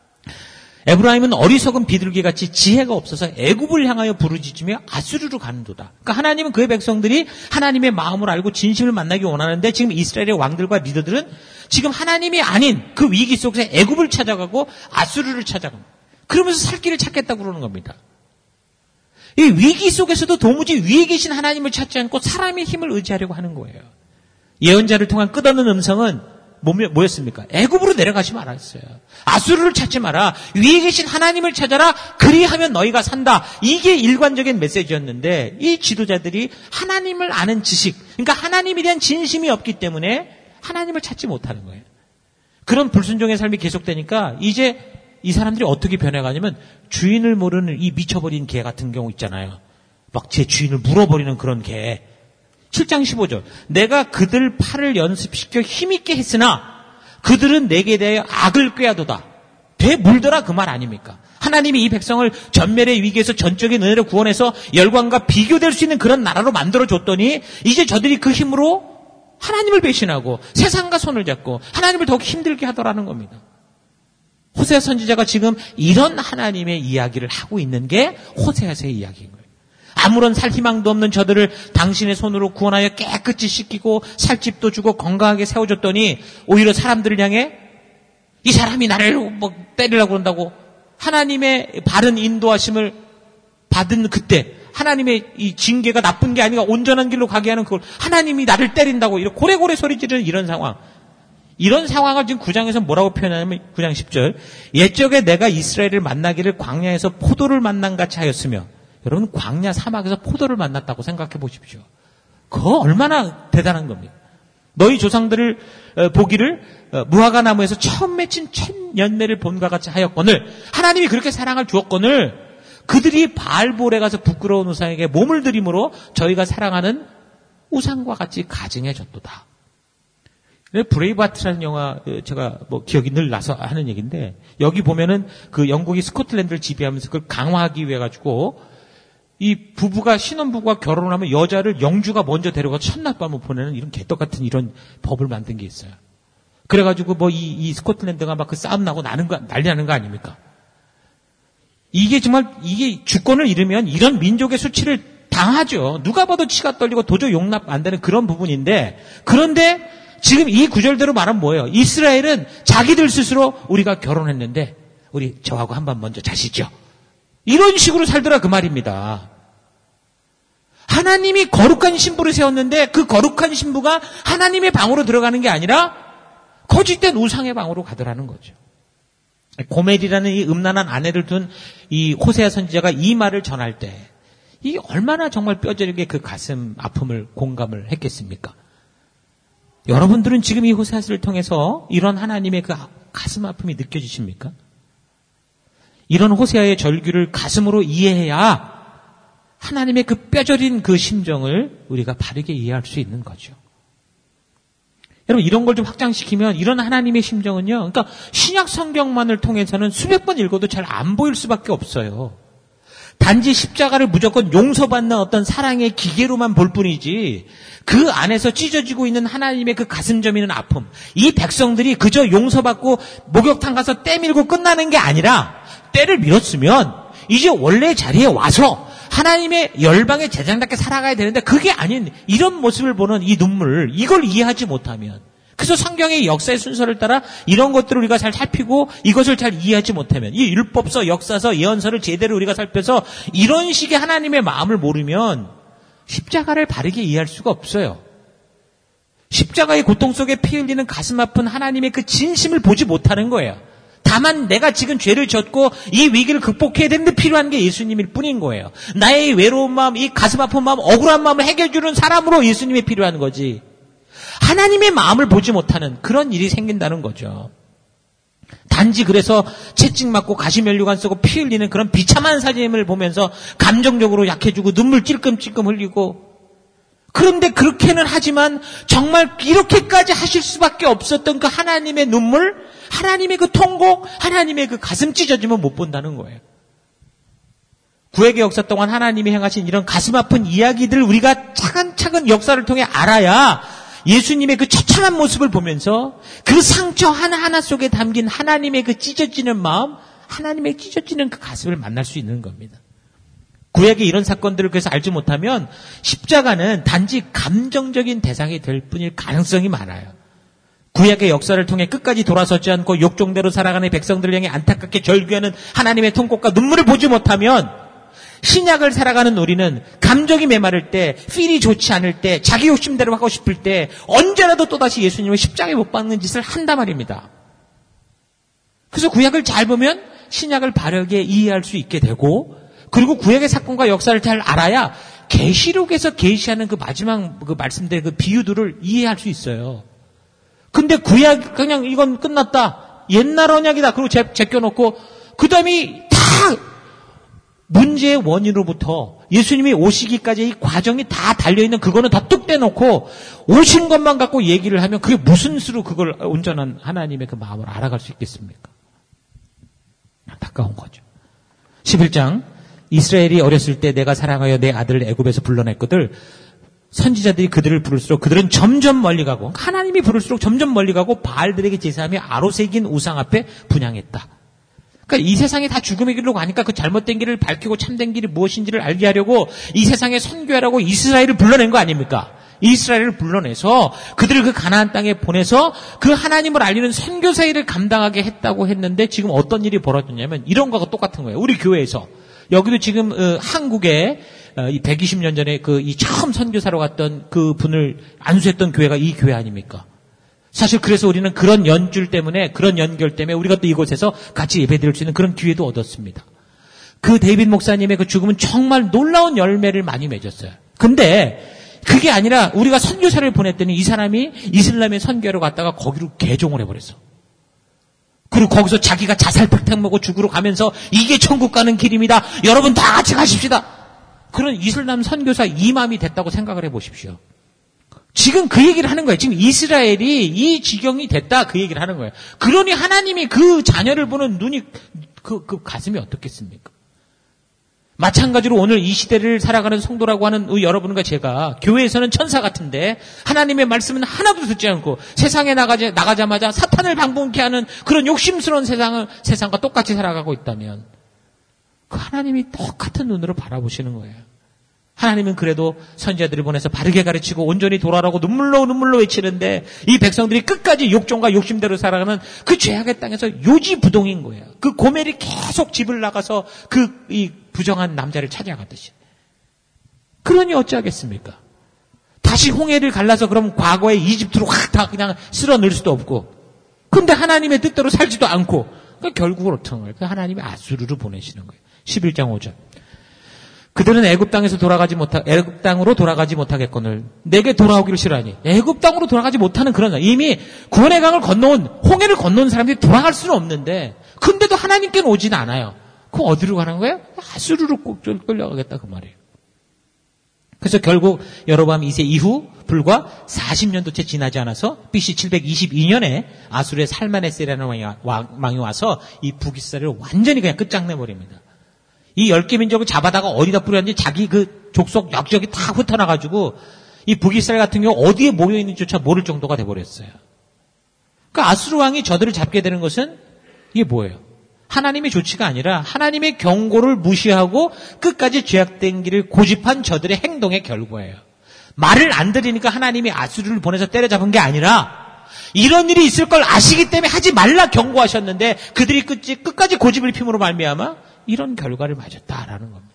Speaker 1: 에브라임은 어리석은 비둘기같이 지혜가 없어서 애굽을 향하여 부르짖으며 아수르로 가는도다. 그러니까 하나님은 그의 백성들이 하나님의 마음을 알고 진심을 만나기 원하는데 지금 이스라엘의 왕들과 리더들은 지금 하나님이 아닌 그 위기 속에서 애굽을 찾아가고 아수르를 찾아갑니다. 그러면서 살 길을 찾겠다고 그러는 겁니다. 이 위기 속에서도 도무지 위에 계신 하나님을 찾지 않고 사람의 힘을 의지하려고 하는 거예요. 예언자를 통한 끝없는 음성은 뭐였습니까? 애굽으로 내려가지 말았어요. 아수르를 찾지 마라. 위에 계신 하나님을 찾아라. 그리하면 너희가 산다. 이게 일관적인 메시지였는데 이 지도자들이 하나님을 아는 지식, 그러니까 하나님에 대한 진심이 없기 때문에 하나님을 찾지 못하는 거예요. 그런 불순종의 삶이 계속되니까 이제 이 사람들이 어떻게 변해가냐면 주인을 모르는 이 미쳐버린 개 같은 경우 있잖아요. 막 제 주인을 물어버리는 그런 개. 7장 15절. 내가 그들 팔을 연습시켜 힘있게 했으나 그들은 내게 대하여 악을 꾀하도다. 되물더라 그 말 아닙니까? 하나님이 이 백성을 전멸의 위기에서 전적인 은혜로 구원해서 열방과 비교될 수 있는 그런 나라로 만들어줬더니 이제 저들이 그 힘으로 하나님을 배신하고 세상과 손을 잡고 하나님을 더욱 힘들게 하더라는 겁니다. 호세아 선지자가 지금 이런 하나님의 이야기를 하고 있는 게 호세아서의 이야기인 거예요. 아무런 살 희망도 없는 저들을 당신의 손으로 구원하여 깨끗이 씻기고 살집도 주고 건강하게 세워줬더니 오히려 사람들을 향해 이 사람이 나를 때리려고 그런다고 하나님의 바른 인도하심을 받은 그때 하나님의 이 징계가 나쁜 게 아니라 온전한 길로 가게 하는 그걸 하나님이 나를 때린다고 이렇게 고래고래 소리 지르는 이런 상황. 이런 상황을 지금 9장에서 뭐라고 표현하냐면 9장 10절 옛적에 내가 이스라엘을 만나기를 광야에서 포도를 만난 같이 하였으며 여러분 광야 사막에서 포도를 만났다고 생각해 보십시오. 그거 얼마나 대단한 겁니까? 너희 조상들을 보기를 무화과 나무에서 처음 맺힌 첫 열매를 본과 같이 하였거늘 하나님이 그렇게 사랑을 주었거늘 그들이 바알볼에 가서 부끄러운 우상에게 몸을 들임으로 저희가 사랑하는 우상과 같이 가증해졌도다. 브레이브하트라는 영화 제가 기억이 늘 나서 하는 얘기인데 여기 보면은 그 영국이 스코틀랜드를 지배하면서 그걸 강화하기 위해 가지고 이 부부가 신혼부부가 결혼을 하면 여자를 영주가 먼저 데려가서 첫날 밤을 보내는 이런 개떡 같은 이런 법을 만든 게 있어요. 그래가지고 이 스코틀랜드가 막 그 싸움 나고 난리 나는 거 아닙니까? 이게 정말 이게 주권을 잃으면 이런 민족의 수치를 당하죠. 누가 봐도 치가 떨리고 도저히 용납 안 되는 그런 부분인데 그런데 지금 이 구절대로 말하면 뭐예요? 이스라엘은 자기들 스스로 우리가 결혼했는데 우리 저하고 한번 먼저 자시죠. 이런 식으로 살더라 그 말입니다. 하나님이 거룩한 신부를 세웠는데 그 거룩한 신부가 하나님의 방으로 들어가는 게 아니라 거짓된 우상의 방으로 가더라는 거죠. 고멜이라는 이 음란한 아내를 둔 이 호세아 선지자가 이 말을 전할 때 이 얼마나 정말 뼈저리게 그 가슴 아픔을 공감을 했겠습니까? 여러분들은 지금 이 호세아서를 통해서 이런 하나님의 그 가슴 아픔이 느껴지십니까? 이런 호세아의 절규를 가슴으로 이해해야 하나님의 그 뼈저린 그 심정을 우리가 바르게 이해할 수 있는 거죠. 여러분, 이런 걸 좀 확장시키면 이런 하나님의 심정은요, 그러니까 신약 성경만을 통해서는 수백 번 읽어도 잘 안 보일 수밖에 없어요. 단지 십자가를 무조건 용서받는 어떤 사랑의 기계로만 볼 뿐이지 그 안에서 찢어지고 있는 하나님의 그 가슴 저미는 아픔, 이 백성들이 그저 용서받고 목욕탕 가서 때 밀고 끝나는 게 아니라 때를 밀었으면 이제 원래 자리에 와서 하나님의 열방의 제장답게 살아가야 되는데 그게 아닌 이런 모습을 보는 이 눈물, 이걸 이해하지 못하면, 그래서 성경의 역사의 순서를 따라 이런 것들을 우리가 잘 살피고 이것을 잘 이해하지 못하면, 이 율법서, 역사서, 예언서를 제대로 우리가 살펴서 이런 식의 하나님의 마음을 모르면 십자가를 바르게 이해할 수가 없어요. 십자가의 고통 속에 피 흘리는 가슴 아픈 하나님의 그 진심을 보지 못하는 거예요. 다만 내가 지금 죄를 졌고 이 위기를 극복해야 되는데 필요한 게 예수님일 뿐인 거예요. 나의 외로운 마음, 이 가슴 아픈 마음, 억울한 마음을 해결해 주는 사람으로 예수님이 필요한 거지, 하나님의 마음을 보지 못하는 그런 일이 생긴다는 거죠. 단지 그래서 채찍 맞고 가시면류관 쓰고 피 흘리는 그런 비참한 사진을 보면서 감정적으로 약해지고 눈물 찔끔찔끔 흘리고, 그런데 그렇게는 하지만 정말 이렇게까지 하실 수밖에 없었던 그 하나님의 눈물, 하나님의 그 통곡, 하나님의 그 가슴 찢어짐을 못 본다는 거예요. 구약의 역사 동안 하나님이 행하신 이런 가슴 아픈 이야기들 우리가 차근차근 역사를 통해 알아야 예수님의 그 처참한 모습을 보면서 그 상처 하나하나 속에 담긴 하나님의 그 찢어지는 마음, 하나님의 찢어지는 그 가슴을 만날 수 있는 겁니다. 구약의 이런 사건들을 그래서 알지 못하면 십자가는 단지 감정적인 대상이 될 뿐일 가능성이 많아요. 구약의 역사를 통해 끝까지 돌아서지 않고 욕종대로 살아가는 백성들을 향해 안타깝게 절규하는 하나님의 통곡과 눈물을 보지 못하면 신약을 살아가는 우리는 감정이 메마를 때, 필이 좋지 않을 때, 자기 욕심대로 하고 싶을 때 언제라도 또다시 예수님을 십자가에 못 박는 짓을 한단 말입니다. 그래서 구약을 잘 보면 신약을 바르게 이해할 수 있게 되고, 그리고 구약의 사건과 역사를 잘 알아야 계시록에서 계시하는 그 마지막 그 말씀들의 그 비유들을 이해할 수 있어요. 근데 구약 그냥 이건 끝났다, 옛날 언약이다, 그리고 제껴놓고 그 다음에 다 문제의 원인으로부터 예수님이 오시기까지 이 과정이 다 달려있는 그거는 다 뚝 떼놓고 오신 것만 갖고 얘기를 하면 그게 무슨 수로 그걸 온전한 하나님의 그 마음을 알아갈 수 있겠습니까? 안타까운 거죠. 11장, 이스라엘이 어렸을 때 내가 사랑하여 내 아들을 애굽에서 불러냈거들 선지자들이 그들을 부를수록 그들은 점점 멀리 가고, 하나님이 부를수록 점점 멀리 가고 바알들에게 제사하며 아로새긴 우상 앞에 분향했다. 그러니까 이 세상이 다 죽음의 길로 가니까 그 잘못된 길을 밝히고 참된 길이 무엇인지를 알게 하려고 이 세상에 선교하라고 이스라엘을 불러낸 거 아닙니까? 이스라엘을 불러내서 그들을 그 가나안 땅에 보내서 그 하나님을 알리는 선교사 일을 감당하게 했다고 했는데 지금 어떤 일이 벌어졌냐면 이런 거하고 똑같은 거예요. 우리 교회에서 여기도 지금 한국에 이 120년 전에 그 이 처음 선교사로 갔던 그 분을 안수했던 교회가 이 교회 아닙니까? 사실 그래서 우리는 그런 연줄 때문에, 그런 연결 때문에 우리가 또 이곳에서 같이 예배드릴 수 있는 그런 기회도 얻었습니다. 그 데이빗 목사님의 그 죽음은 정말 놀라운 열매를 많이 맺었어요. 근데 그게 아니라 우리가 선교사를 보냈더니 이 사람이 이슬람의 선교로 갔다가 거기로 개종을 해버렸어. 그리고 거기서 자기가 자살폭탄 먹고 죽으러 가면서 이게 천국 가는 길입니다, 여러분 다 같이 가십시다, 그런 이슬람 선교사 이맘이 됐다고 생각을 해보십시오. 지금 그 얘기를 하는 거예요. 지금 이스라엘이 이 지경이 됐다, 그 얘기를 하는 거예요. 그러니 하나님이 그 자녀를 보는 눈이, 그 가슴이 어떻겠습니까? 마찬가지로 오늘 이 시대를 살아가는 성도라고 하는 여러분과 제가 교회에서는 천사 같은데 하나님의 말씀은 하나도 듣지 않고 세상에 나가자마자 사탄을 방불케 하는 그런 욕심스러운 세상과 똑같이 살아가고 있다면 그 하나님이 똑같은 눈으로 바라보시는 거예요. 하나님은 그래도 선지자들을 보내서 바르게 가르치고 온전히 돌아라고 눈물로 외치는데 이 백성들이 끝까지 욕종과 욕심대로 살아가는 그 죄악의 땅에서 요지부동인 거예요. 그 고멜이 계속 집을 나가서 이 부정한 남자를 찾아가듯이. 그러니 어찌하겠습니까? 다시 홍해를 갈라서 그럼 과거의 이집트로 확 다 그냥 쓸어 넣을 수도 없고, 근데 하나님의 뜻대로 살지도 않고, 그러니까 결국은 어떤 거예요? 하나님이 아수르를 보내시는 거예요. 11장 5절. 그들은 애굽 땅으로 돌아가지 못하겠거늘 내게 돌아오기를 싫어하니. 애굽 땅으로 돌아가지 못하는 그런, 이미 구원의 강을 건너온, 홍해를 건너온 사람들이 돌아갈 수는 없는데, 근데도 하나님께는 오진 않아요. 그럼 어디로 가는 거예요? 아수르로 꼭 끌려가겠다 그 말이에요. 그래서 결국 여로보암 2세 이후 불과 40년도 채 지나지 않아서 BC 722년에 아수르의 살마네세라는 왕이 와서 이 북이스라엘을 완전히 그냥 끝장내버립니다. 이 10개 민족을 잡아다가 어디다 뿌렸는지 자기 그 족속 역적이 다 흩어나가지고 이 북이스라엘 같은 경우 어디에 모여있는지조차 모를 정도가 돼버렸어요. 그러니까 아수르 왕이 저들을 잡게 되는 것은 이게 뭐예요? 하나님의 조치가 아니라 하나님의 경고를 무시하고 끝까지 죄악된 길을 고집한 저들의 행동의 결과예요. 말을 안 들으니까 하나님이 아수르를 보내서 때려잡은 게 아니라 이런 일이 있을 걸 아시기 때문에 하지 말라 경고하셨는데 그들이 끝까지 고집을 핌으로 말미암아 이런 결과를 맞았다라는 겁니다.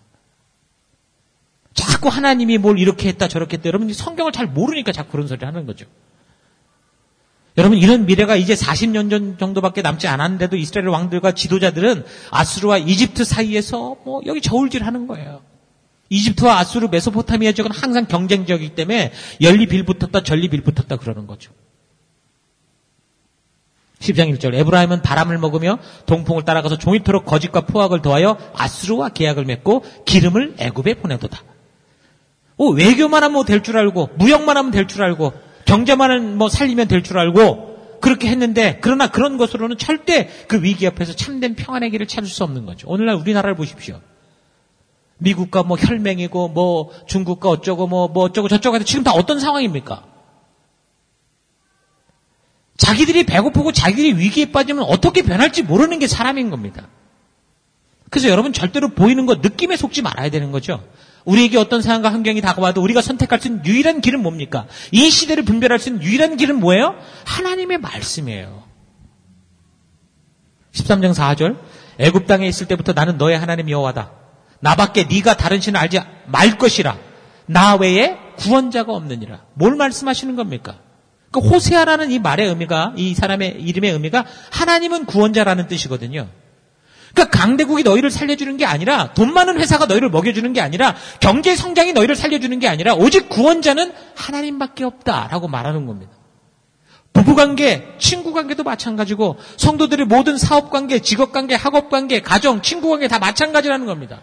Speaker 1: 자꾸 하나님이 뭘 이렇게 했다 저렇게 했다. 여러분 성경을 잘 모르니까 자꾸 그런 소리를 하는 거죠. 여러분 이런 미래가 이제 40년 전 정도밖에 남지 않았는데도 이스라엘 왕들과 지도자들은 아수르와 이집트 사이에서 여기 저울질하는 거예요. 이집트와 아수르 메소포타미아 지역은 항상 경쟁 지역이기 때문에 열리 빌 붙었다 전리 빌 붙었다 그러는 거죠. 10장 1절 에브라임은 바람을 먹으며 동풍을 따라가서 종이토록 거짓과 포악을 더하여 아수르와 계약을 맺고 기름을 애굽에 보내도다. 외교만 하면 될 줄 알고 무역만 하면 될 줄 알고 경제만 살리면 될 줄 알고 그렇게 했는데 그러나 그런 것으로는 절대 그 위기 앞에서 참된 평안의 길을 찾을 수 없는 거죠. 오늘날 우리나라를 보십시오. 미국과 혈맹이고 중국과 어쩌고 어쩌고 저쩌고 해서 지금 다 어떤 상황입니까? 자기들이 배고프고 자기들이 위기에 빠지면 어떻게 변할지 모르는 게 사람인 겁니다. 그래서 여러분 절대로 보이는 것 느낌에 속지 말아야 되는 거죠. 우리에게 어떤 상황과 환경이 다가와도 우리가 선택할 수 있는 유일한 길은 뭡니까? 이 시대를 분별할 수 있는 유일한 길은 뭐예요? 하나님의 말씀이에요. 13장 4절 애굽 땅에 있을 때부터 나는 너의 하나님 여호와다. 나밖에 네가 다른 신을 알지 말 것이라. 나 외에 구원자가 없느니라. 뭘 말씀하시는 겁니까? 그 호세아라는 이 말의 의미가, 이 사람의 이름의 의미가 하나님은 구원자라는 뜻이거든요. 그러니까 강대국이 너희를 살려주는 게 아니라, 돈 많은 회사가 너희를 먹여주는 게 아니라, 경제 성장이 너희를 살려주는 게 아니라 오직 구원자는 하나님밖에 없다라고 말하는 겁니다. 부부관계, 친구관계도 마찬가지고 성도들의 모든 사업관계, 직업관계, 학업관계, 가정, 친구관계 다 마찬가지라는 겁니다.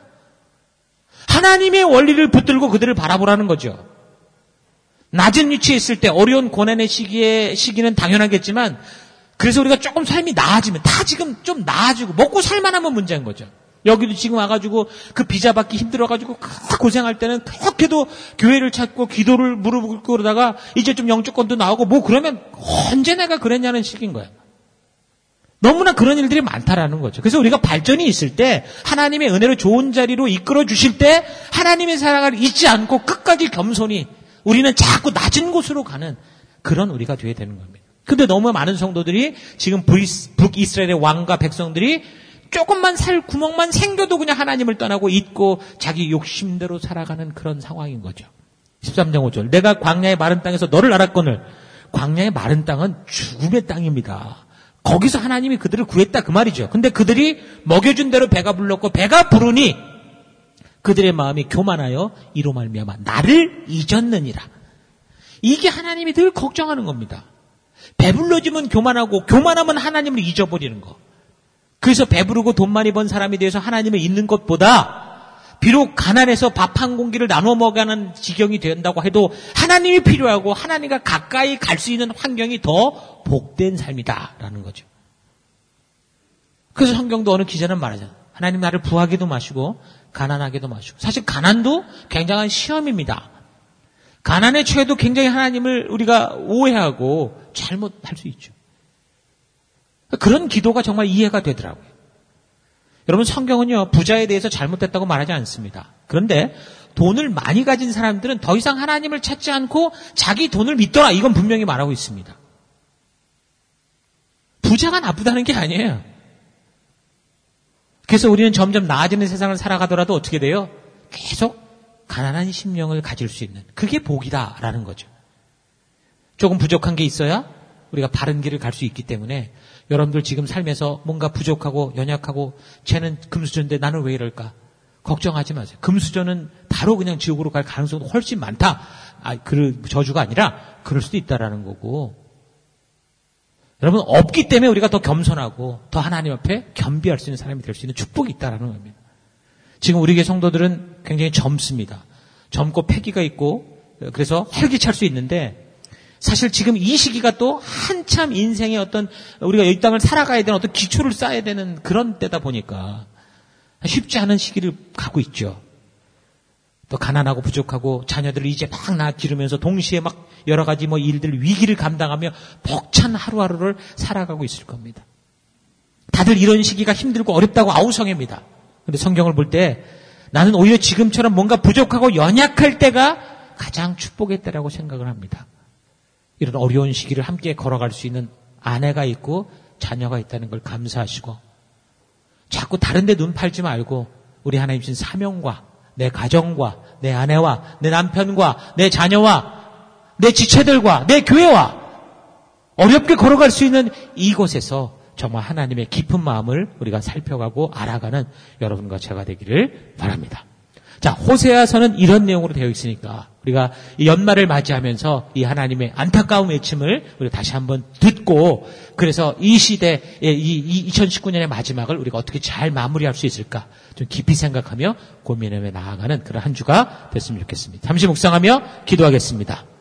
Speaker 1: 하나님의 원리를 붙들고 그들을 바라보라는 거죠. 낮은 위치에 있을 때 어려운 고난의 시기는 당연하겠지만 그래서 우리가 조금 삶이 나아지면 다 지금 좀 나아지고 먹고 살만하면 문제인 거죠. 여기도 지금 와가지고 그 비자 받기 힘들어가지고 고생할 때는 그렇게도 교회를 찾고 기도를 무릎 꿇고 그러다가 이제 좀 영주권도 나오고 그러면 언제 내가 그랬냐는 식인 거야. 너무나 그런 일들이 많다라는 거죠. 그래서 우리가 발전이 있을 때 하나님의 은혜로 좋은 자리로 이끌어 주실 때 하나님의 사랑을 잊지 않고 끝까지 겸손히 우리는 자꾸 낮은 곳으로 가는 그런 우리가 되어야 되는 겁니다. 근데 너무 많은 성도들이 지금 북이스라엘의 왕과 백성들이 조금만 살 구멍만 생겨도 그냥 하나님을 떠나고 잊고 자기 욕심대로 살아가는 그런 상황인 거죠. 13장 5절 내가 광야의 마른 땅에서 너를 알았거늘. 광야의 마른 땅은 죽음의 땅입니다. 거기서 하나님이 그들을 구했다 그 말이죠. 근데 그들이 먹여준 대로 배가 불렀고 배가 부르니 그들의 마음이 교만하여 이로 말미암아 나를 잊었느니라. 이게 하나님이 늘 걱정하는 겁니다. 배불러지면 교만하고 교만하면 하나님을 잊어버리는 거. 그래서 배부르고 돈 많이 번 사람이 돼서 하나님을 잊는 것보다 비록 가난해서 밥 한 공기를 나눠 먹어가는 지경이 된다고 해도 하나님이 필요하고 하나님과 가까이 갈 수 있는 환경이 더 복된 삶이다라는 거죠. 그래서 성경도 어느 기자는 말하잖아요. 하나님 나를 부하게도 마시고 가난하게도 마시고. 사실 가난도 굉장한 시험입니다. 가난에 처해도 굉장히 하나님을 우리가 오해하고 잘못할 수 있죠. 그런 기도가 정말 이해가 되더라고요. 여러분 성경은요 부자에 대해서 잘못됐다고 말하지 않습니다. 그런데 돈을 많이 가진 사람들은 더 이상 하나님을 찾지 않고 자기 돈을 믿더라 이건 분명히 말하고 있습니다. 부자가 나쁘다는 게 아니에요. 그래서 우리는 점점 나아지는 세상을 살아가더라도 어떻게 돼요? 계속 가난한 심령을 가질 수 있는 그게 복이다라는 거죠. 조금 부족한 게 있어야 우리가 바른 길을 갈 수 있기 때문에 여러분들 지금 삶에서 뭔가 부족하고 연약하고 쟤는 금수저인데 나는 왜 이럴까? 걱정하지 마세요. 금수저는 바로 그냥 지옥으로 갈 가능성도 훨씬 많다. 그 저주가 아니라 그럴 수도 있다라는 거고. 여러분, 없기 때문에 우리가 더 겸손하고 더 하나님 앞에 겸비할 수 있는 사람이 될 수 있는 축복이 있다라는 겁니다. 지금 우리 교회 성도들은 굉장히 젊습니다. 젊고 패기가 있고 그래서 활기찰 수 있는데 사실 지금 이 시기가 또 한참 인생의 어떤 우리가 이 땅을 살아가야 되는 어떤 기초를 쌓아야 되는 그런 때다 보니까 쉽지 않은 시기를 가고 있죠. 또 가난하고 부족하고 자녀들을 이제 막 낳아 기르면서 동시에 막 여러 가지 일들 위기를 감당하며 벅찬 하루하루를 살아가고 있을 겁니다. 다들 이런 시기가 힘들고 어렵다고 아우성입니다. 그런데 성경을 볼 때 나는 오히려 지금처럼 뭔가 부족하고 연약할 때가 가장 축복의 때라고 생각을 합니다. 이런 어려운 시기를 함께 걸어갈 수 있는 아내가 있고 자녀가 있다는 걸 감사하시고 자꾸 다른 데 눈 팔지 말고 우리 하나님 주신 사명과 내 가정과 내 아내와 내 남편과 내 자녀와 내 지체들과 내 교회와 어렵게 걸어갈 수 있는 이곳에서 정말 하나님의 깊은 마음을 우리가 살펴가고 알아가는 여러분과 제가 되기를 바랍니다. 자, 호세아서는 이런 내용으로 되어 있으니까 우리가 이 연말을 맞이하면서 이 하나님의 안타까운 외침을 우리가 다시 한번 듣고 그래서 이 시대, 이 2019년의 마지막을 우리가 어떻게 잘 마무리할 수 있을까 좀 깊이 생각하며 고민하며 나아가는 그런 한 주가 됐으면 좋겠습니다. 잠시 묵상하며 기도하겠습니다.